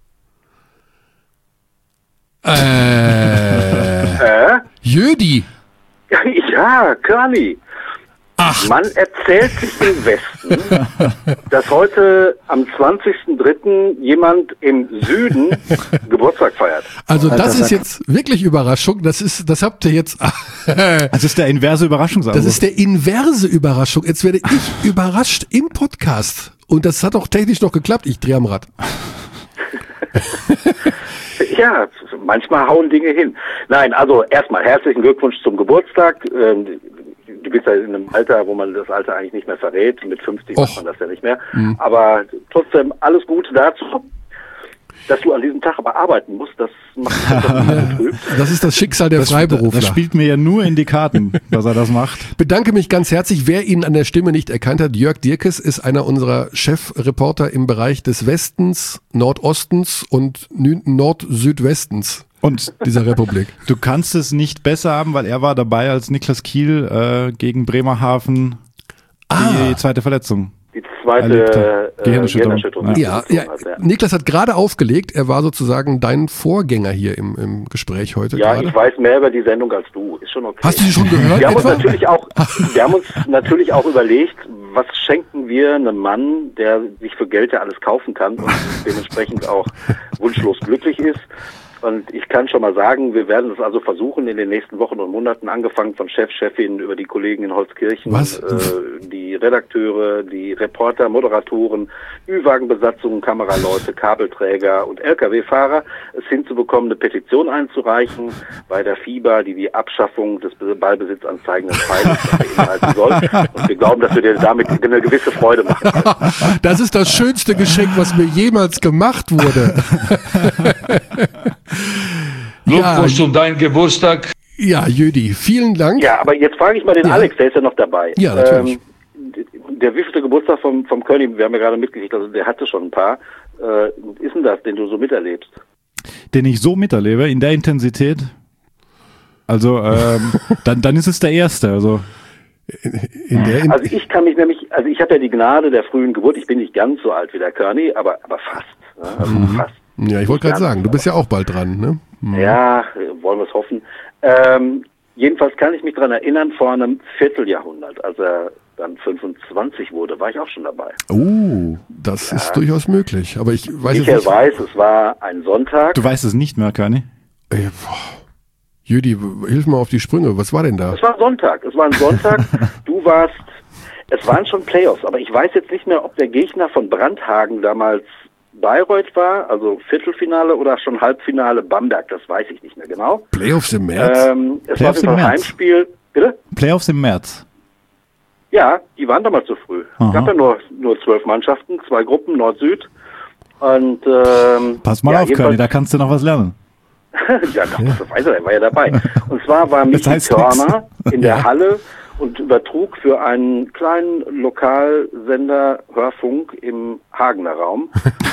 Jödi. Ja, Körny. Ach. Man erzählt sich im Westen, dass heute am 20.03. jemand im Süden Geburtstag feiert. Also das ist jetzt wirklich Überraschung. Das habt ihr jetzt. Das ist der inverse Überraschung. Das ist der inverse Überraschung. Jetzt werde ich überrascht im Podcast. Und das hat auch technisch noch geklappt. Ich drehe am Rad. Ja, manchmal hauen Dinge hin. Nein, also erstmal herzlichen Glückwunsch zum Geburtstag. Du bist ja in einem Alter, wo man das Alter eigentlich nicht mehr verrät. Mit 50 macht man das ja nicht mehr. Aber trotzdem alles Gute dazu. Dass du an diesem Tag aber arbeiten musst, das macht mich doch betrübt. Das ist das Schicksal der Freiberufler. Das spielt mir ja nur in die Karten, dass er das macht. Bedanke mich ganz herzlich. Wer ihn an der Stimme nicht erkannt hat, Jörg Dierkes ist einer unserer Chefreporter im Bereich des Westens, Nordostens und Nord-Südwestens und dieser Republik. Du kannst es nicht besser haben, weil er war dabei, als Niklas Kiel gegen Bremerhaven die zweite Verletzung. Die zweite Gehirnerschütterung. Ja. Niklas hat gerade aufgelegt. Er war sozusagen dein Vorgänger hier im Gespräch heute. Ja, gerade. Ich weiß mehr über die Sendung als du. Ist schon okay. Hast du sie schon gehört? Wir haben uns natürlich auch überlegt, was schenken wir einem Mann, der sich für Geld ja alles kaufen kann und dementsprechend auch wunschlos glücklich ist. Und ich kann schon mal sagen, wir werden es also versuchen in den nächsten Wochen und Monaten, angefangen von Chef, Chefin über die Kollegen in Holzkirchen, die Redakteure, die Reporter, Moderatoren, Ü-Wagenbesatzungen, Kameraleute, Kabelträger und Lkw-Fahrer, es hinzubekommen, eine Petition einzureichen bei der FIBA, die Abschaffung des ballbesitzanzeigenden Pfeilers beinhalten soll. Und wir glauben, dass wir dir damit eine gewisse Freude machen können. Das ist das schönste Geschenk, was mir jemals gemacht wurde. Glückwunsch zum deinen Geburtstag. Ja, Jödi, vielen Dank. Ja, aber jetzt frage ich mal den Alex, der ist ja noch dabei. Ja, natürlich. Der wievielte Geburtstag vom Körny, wir haben ja gerade mitgekriegt, also der hatte schon ein paar. Ist denn das, den du so miterlebst? Den ich so miterlebe, in der Intensität? Also, dann ist es der erste, also. Also ich kann mich nämlich, also ich habe ja die Gnade der frühen Geburt, ich bin nicht ganz so alt wie der Körny, aber fast. Ne? Also fast. Ja, ich wollte gerade sagen, du bist ja auch bald dran, ne? Ja, wollen wir es hoffen. Jedenfalls kann ich mich daran erinnern, vor einem Vierteljahrhundert, als er dann 25 wurde, war ich auch schon dabei. Das ist durchaus möglich. Aber ich weiß Michael jetzt nicht. weiß, es war ein Sonntag. Du weißt es nicht mehr, Körny? Jüdi, hilf mal auf die Sprünge. Was war denn da? Es war Sonntag. Es waren schon Playoffs, aber ich weiß jetzt nicht mehr, ob der Gegner von Brandhagen damals Bayreuth war, also Viertelfinale oder schon Halbfinale Bamberg, das weiß ich nicht mehr genau. Playoffs im März? Es war ein Heimspiel. Bitte? Playoffs im März. Ja, die waren damals zu früh. Aha. Es gab ja nur 12 Mannschaften, 2 Gruppen, Nord-Süd. Und pass mal auf, Körny, da kannst du noch was lernen. Ja, das weiß er war ja dabei. Und zwar war Michi Körner in der Halle und übertrug für einen kleinen Lokalsender Hörfunk im Hagener Raum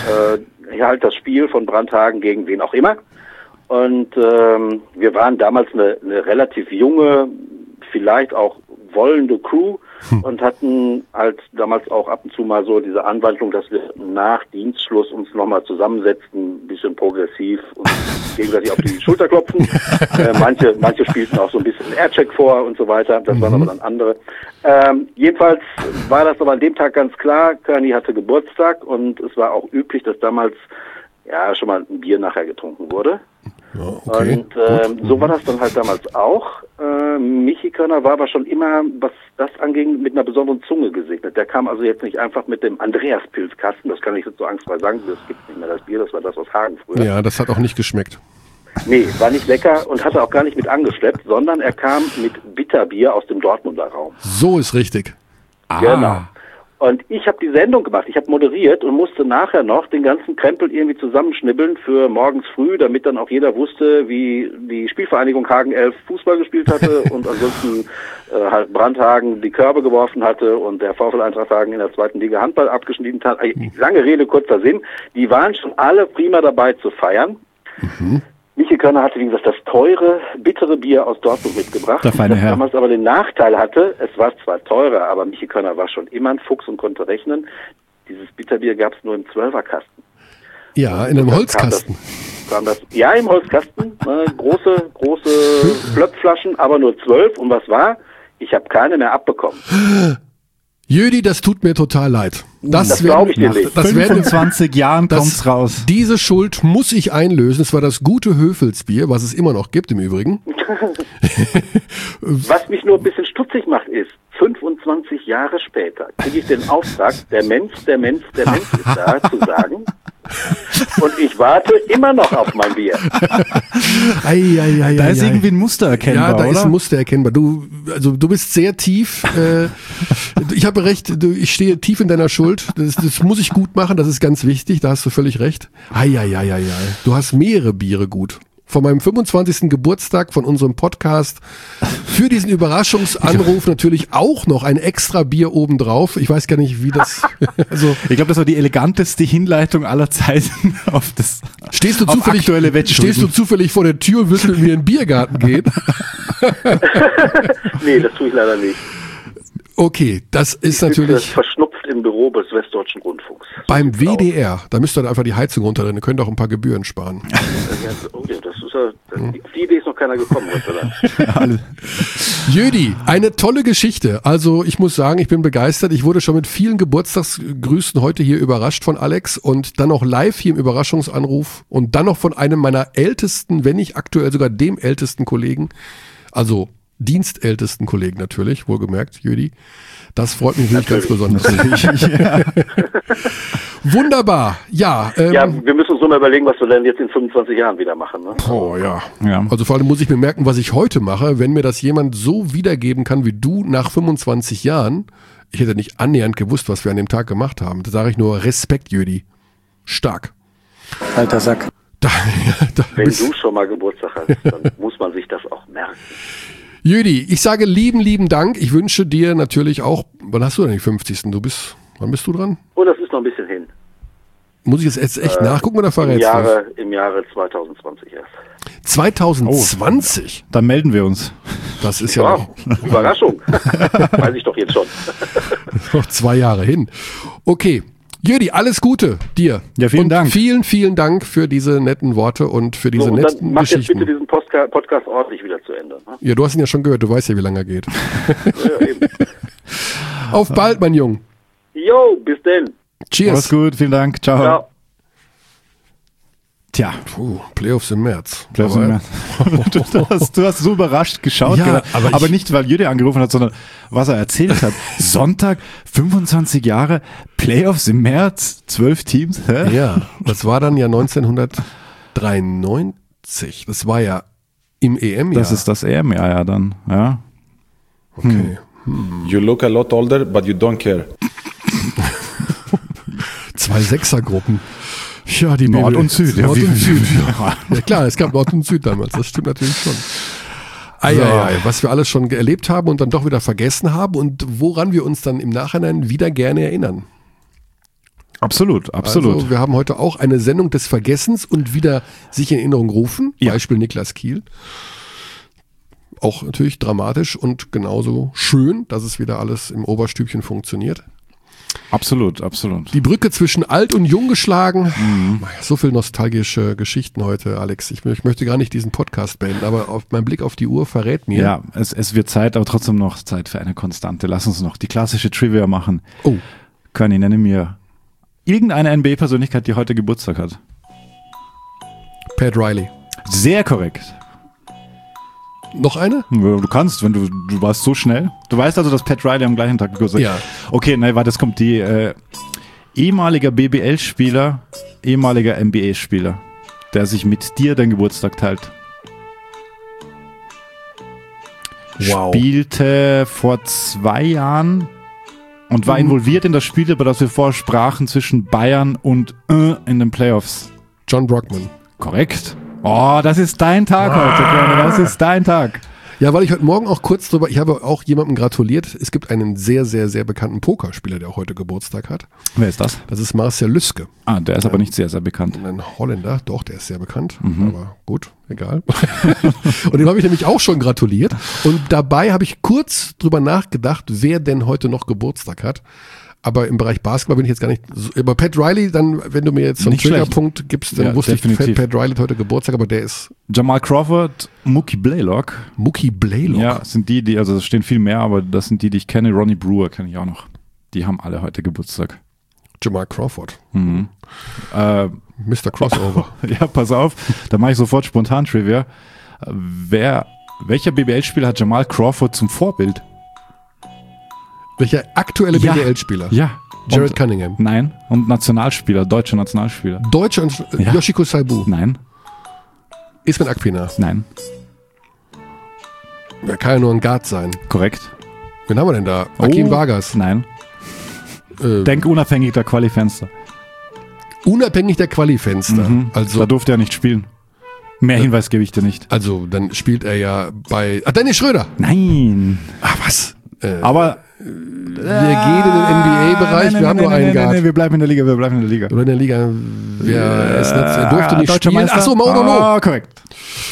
halt das Spiel von Brandhagen gegen wen auch immer. Und wir waren damals eine relativ junge, vielleicht auch wollende Crew und hatten halt damals auch ab und zu mal so diese Anwandlung, dass wir nach Dienstschluss uns nochmal zusammensetzten, ein bisschen progressiv und gegenseitig auf die Schulter klopfen. Manche spielten auch so ein bisschen Aircheck vor und so weiter. Das waren aber dann andere. Jedenfalls war das aber an dem Tag ganz klar, Körny hatte Geburtstag und es war auch üblich, dass damals ja schon mal ein Bier nachher getrunken wurde. Ja, okay. Und so war das dann halt damals auch. Michi Körner war aber schon immer, was das anging, mit einer besonderen Zunge gesegnet. Der kam also jetzt nicht einfach mit dem Andreas-Pilzkasten, das kann ich jetzt so angstfrei sagen, das gibt nicht mehr das Bier, das war das aus Hagen früher. Ja, das hat auch nicht geschmeckt. Nee, war nicht lecker und hatte auch gar nicht mit angeschleppt, sondern er kam mit Bitterbier aus dem Dortmunder Raum. So ist richtig. Genau. Und ich habe die Sendung gemacht, ich habe moderiert und musste nachher noch den ganzen Krempel irgendwie zusammenschnibbeln für morgens früh, damit dann auch jeder wusste, wie die Spielvereinigung Hagen 11 Fußball gespielt hatte und ansonsten halt Brandhagen die Körbe geworfen hatte und der VfL Eintracht Hagen in der 2. Liga Handball abgeschnitten hat. Lange Rede, kurzer Sinn. Die waren schon alle prima dabei zu feiern. Michi Körner hatte, wie gesagt, das teure, bittere Bier aus Dortmund mitgebracht. Der feine Herr. Damals aber den Nachteil hatte, es war zwar teurer, aber Michi Körner war schon immer ein Fuchs und konnte rechnen. Dieses Bitterbier gab es nur im 12er-Kasten. Ja, in einem Holzkasten. Ja, im Holzkasten. Große Flöpflaschen, aber nur 12. Und was war? Ich habe keine mehr abbekommen. Jüdi, das tut mir total leid. Das glaube ich dir nicht. Nach 25 Jahren kommt's raus. Diese Schuld muss ich einlösen. Es war das gute Höfelsbier, was es immer noch gibt im Übrigen. Was mich nur ein bisschen stutzig macht ist, 25 Jahre später kriege ich den Auftrag, der Mensch ist da, zu sagen. Und ich warte immer noch auf mein Bier. Da ist irgendwie ein Muster erkennbar, ja, da oder? ist ein Muster erkennbar. Du bist sehr tief. Ich habe recht, ich stehe tief in deiner Schuld. Das muss ich gut machen, das ist ganz wichtig, da hast du völlig recht. Du hast mehrere Biere gut. Von meinem 25. Geburtstag von unserem Podcast für diesen Überraschungsanruf natürlich auch noch ein extra Bier obendrauf. Ich weiß gar nicht, wie das... Also ich glaube, das war die eleganteste Hinleitung aller Zeiten auf das Stehst du zufällig vor der Tür und willst mit mir in den Biergarten gehen? Nee, das tue ich leider nicht. Okay, das ist natürlich... verschnupft im Büro des Westdeutschen Rundfunks. Beim WDR, da müsst ihr einfach die Heizung runterdrehen, ihr könnt auch ein paar Gebühren sparen. Die Idee ist noch keiner gekommen. Jüdi, eine tolle Geschichte. Also ich muss sagen, ich bin begeistert. Ich wurde schon mit vielen Geburtstagsgrüßen heute hier überrascht von Alex und dann noch live hier im Überraschungsanruf und dann noch von einem meiner ältesten, wenn nicht aktuell sogar dem ältesten Kollegen, also dienstältesten Kollegen natürlich, wohlgemerkt, Jüdi. Das freut mich wirklich ganz besonders. Wunderbar, ja. Wir müssen uns nur mal überlegen, was wir denn jetzt in 25 Jahren wieder machen. Ne? Oh ja. Also vor allem muss ich mir merken, was ich heute mache. Wenn mir das jemand so wiedergeben kann wie du nach 25 Jahren, ich hätte nicht annähernd gewusst, was wir an dem Tag gemacht haben. Da sage ich nur Respekt, Jüdi. Stark. Alter Sack. Wenn du schon mal Geburtstag hast, dann muss man sich das auch merken. Jüdi, ich sage lieben Dank. Ich wünsche dir natürlich auch, wann hast du denn die 50. Wann bist du dran? Oh, das ist noch ein bisschen hin. Muss ich jetzt echt nachgucken oder verrätst du? Im Jahre 2020 erst. 2020? Dann melden wir uns. Das ist ja noch... Überraschung. Weiß ich doch jetzt schon. Noch 2 Jahre hin. Okay, Jödi, alles Gute dir. Ja, vielen Dank. Vielen, vielen Dank für diese netten Worte und für diese netten dann mach Geschichten. jetzt bitte diesen Podcast ordentlich wieder zu Ende. Ne? Ja, du hast ihn ja schon gehört, du weißt ja, wie lange er geht. Ja, eben. Auf bald, mein Junge. Jo, bis denn. Cheers. Mach's gut, vielen Dank. Ciao. Ciao. Tja. Playoffs im März. Playoffs im März. Du hast so überrascht geschaut, Ja, aber nicht, weil Jüde angerufen hat, sondern was er erzählt hat. Sonntag, 25 Jahre, Playoffs im März, 12 Teams. Hä? Ja, das war dann ja 1993. Das war ja im EM-Jahr. Das ist das EM-Jahr ja dann, ja. Okay. You look a lot older, but you don't care. 2 Sechsergruppen. Ja, die Nord und Süd. Nord Ja, und Süd. Ja klar, es gab Nord und Süd damals. Das stimmt natürlich schon. Was wir alles schon erlebt haben und dann doch wieder vergessen haben und woran wir uns dann im Nachhinein wieder gerne erinnern. Absolut, absolut. Also wir haben heute auch eine Sendung des Vergessens und wieder sich in Erinnerung rufen. Ja. Beispiel Niklas Kiel. Auch natürlich dramatisch und genauso schön, dass es wieder alles im Oberstübchen funktioniert. Absolut, absolut. Die Brücke zwischen alt und jung geschlagen. So viel nostalgische Geschichten heute, Alex. Ich möchte gar nicht diesen Podcast beenden, aber mein Blick auf die Uhr verrät mir. Ja, es wird Zeit, aber trotzdem noch Zeit für eine Konstante. Lass uns noch die klassische Trivia machen. Oh. Conny, nenne mir irgendeine NBA-Persönlichkeit, die heute Geburtstag hat. Pat Riley. Sehr korrekt. Noch eine? Du kannst, wenn du warst so schnell. Du weißt also, dass Pat Riley am gleichen Tag Geburtstag hat. Ja. Okay, nein, warte, es kommt die ehemaliger BBL-Spieler, ehemaliger NBA-Spieler, der sich mit dir den Geburtstag teilt. Wow. Spielte vor 2 Jahren und war involviert in das Spiel, über das wir vorher sprachen, zwischen Bayern und in den Playoffs. John Brockman. Korrekt. Oh, das ist dein Tag heute, Freunde. Das ist dein Tag. Ja, weil ich heute Morgen auch kurz drüber, ich habe auch jemandem gratuliert. Es gibt einen sehr, sehr, sehr bekannten Pokerspieler, der auch heute Geburtstag hat. Wer ist das? Das ist Marcel Lüske. Ah, der ist aber nicht sehr, sehr bekannt. Ein Holländer, doch, der ist sehr bekannt. Aber gut, egal. Und dem habe ich nämlich auch schon gratuliert. Und dabei habe ich kurz drüber nachgedacht, wer denn heute noch Geburtstag hat. Aber im Bereich Basketball bin ich jetzt gar nicht so. Aber Pat Riley, dann, wenn du mir jetzt so einen Triggerpunkt gibst, dann wusste definitiv. ich, Pat Riley hat heute Geburtstag, aber der ist. Jamal Crawford, Mookie Blaylock. Mookie Blaylock? Ja, sind die, also es stehen viel mehr, aber das sind die ich kenne. Ronnie Brewer kenne ich auch noch. Die haben alle heute Geburtstag. Jamal Crawford. Mhm. Mr. Crossover. Ja, pass auf, da mache ich sofort spontan Trivia. Welcher BBL-Spieler hat Jamal Crawford zum Vorbild? Welcher aktuelle BBL-Spieler? Ja. Jared Cunningham. Nein. Und Nationalspieler, deutsche Nationalspieler. Deutsche und Yoshiko Saibu. Nein. Ismet Akpina. Nein. Er kann ja nur ein Guard sein. Korrekt. Wen haben wir denn da? Hakim Vargas. Nein. Denk unabhängig der Quali-Fenster. Unabhängig der Quali-Fenster. Also, da durfte er nicht spielen. Mehr Hinweis gebe ich dir nicht. Also, dann spielt er ja bei. Dennis Schröder. Nein. Was? Aber wir gehen in den NBA-Bereich, wir haben nur einen Guard. Nein, wir bleiben in der Liga, Oder in der Liga. Er durfte nicht Deutscher spielen. Meister. Achso, Maudolo. Korrekt.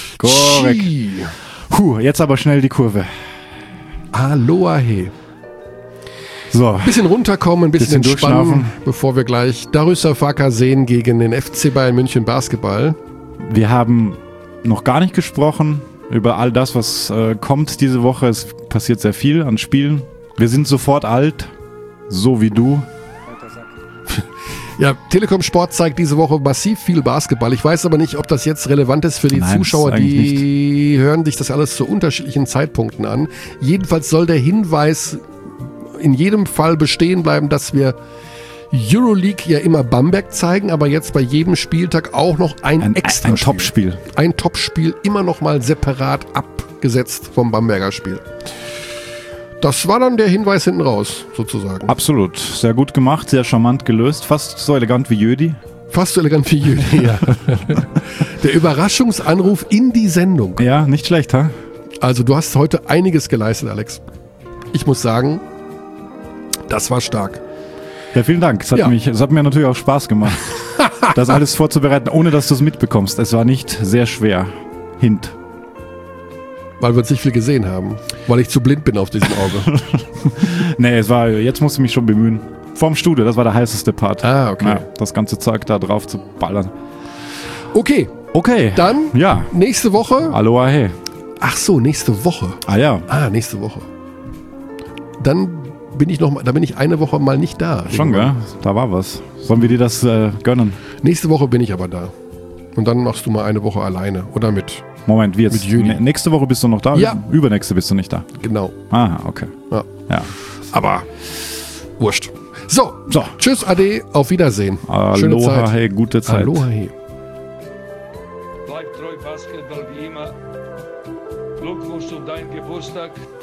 Jetzt aber schnell die Kurve. Aloha he. So. Ein bisschen runterkommen, ein bisschen entspannen, durchschnaufen. bevor wir gleich Darüsserfaker sehen gegen den FC Bayern München Basketball. Wir haben noch gar nicht gesprochen über all das, was kommt diese Woche. Es passiert sehr viel an Spielen. Wir sind sofort alt, so wie du. Ja, Telekom Sport zeigt diese Woche massiv viel Basketball. Ich weiß aber nicht, ob das jetzt relevant ist für die Zuschauer, die hören sich das alles zu unterschiedlichen Zeitpunkten an. Jedenfalls soll der Hinweis in jedem Fall bestehen bleiben, dass wir Euroleague ja immer Bamberg zeigen, aber jetzt bei jedem Spieltag auch noch ein extra Topspiel. Ein Topspiel immer noch mal separat abgesetzt vom Bamberger Spiel. Das war dann der Hinweis hinten raus, sozusagen. Absolut. Sehr gut gemacht, sehr charmant gelöst. Fast so elegant wie Jödi. Fast so elegant wie Jödi, ja. Der Überraschungsanruf in die Sendung. Ja, nicht schlecht, ha? Also du hast heute einiges geleistet, Alex. Ich muss sagen, das war stark. Ja, vielen Dank. Es hat mir natürlich auch Spaß gemacht, das alles vorzubereiten, ohne dass du es mitbekommst. Es war nicht sehr schwer. Hint. Weil wir uns nicht viel gesehen haben. Weil ich zu blind bin auf diesem Auge. Nee, jetzt musst du mich schon bemühen. Vorm Studio, das war der heißeste Part. Ah, okay. Ja, das ganze Zeug da drauf zu ballern. Okay. Dann nächste Woche. Aloha, hey. Ach so, nächste Woche. Nächste Woche. Dann bin ich eine Woche mal nicht da. Schon, gell? Da war was. Sollen wir dir das gönnen? Nächste Woche bin ich aber da. Und dann machst du mal eine Woche alleine. Oder mit... Moment, wie jetzt? Nächste Woche bist du noch da? Ja. Übernächste bist du nicht da? Genau. Aha, okay. Ja. Aber wurscht. So. Tschüss, Ade, auf Wiedersehen. Schöne Zeit. Aloha, hey, gute Zeit. Aloha, hey. Bleib treu Basketball wie immer. Glückwunsch zu deinem Geburtstag.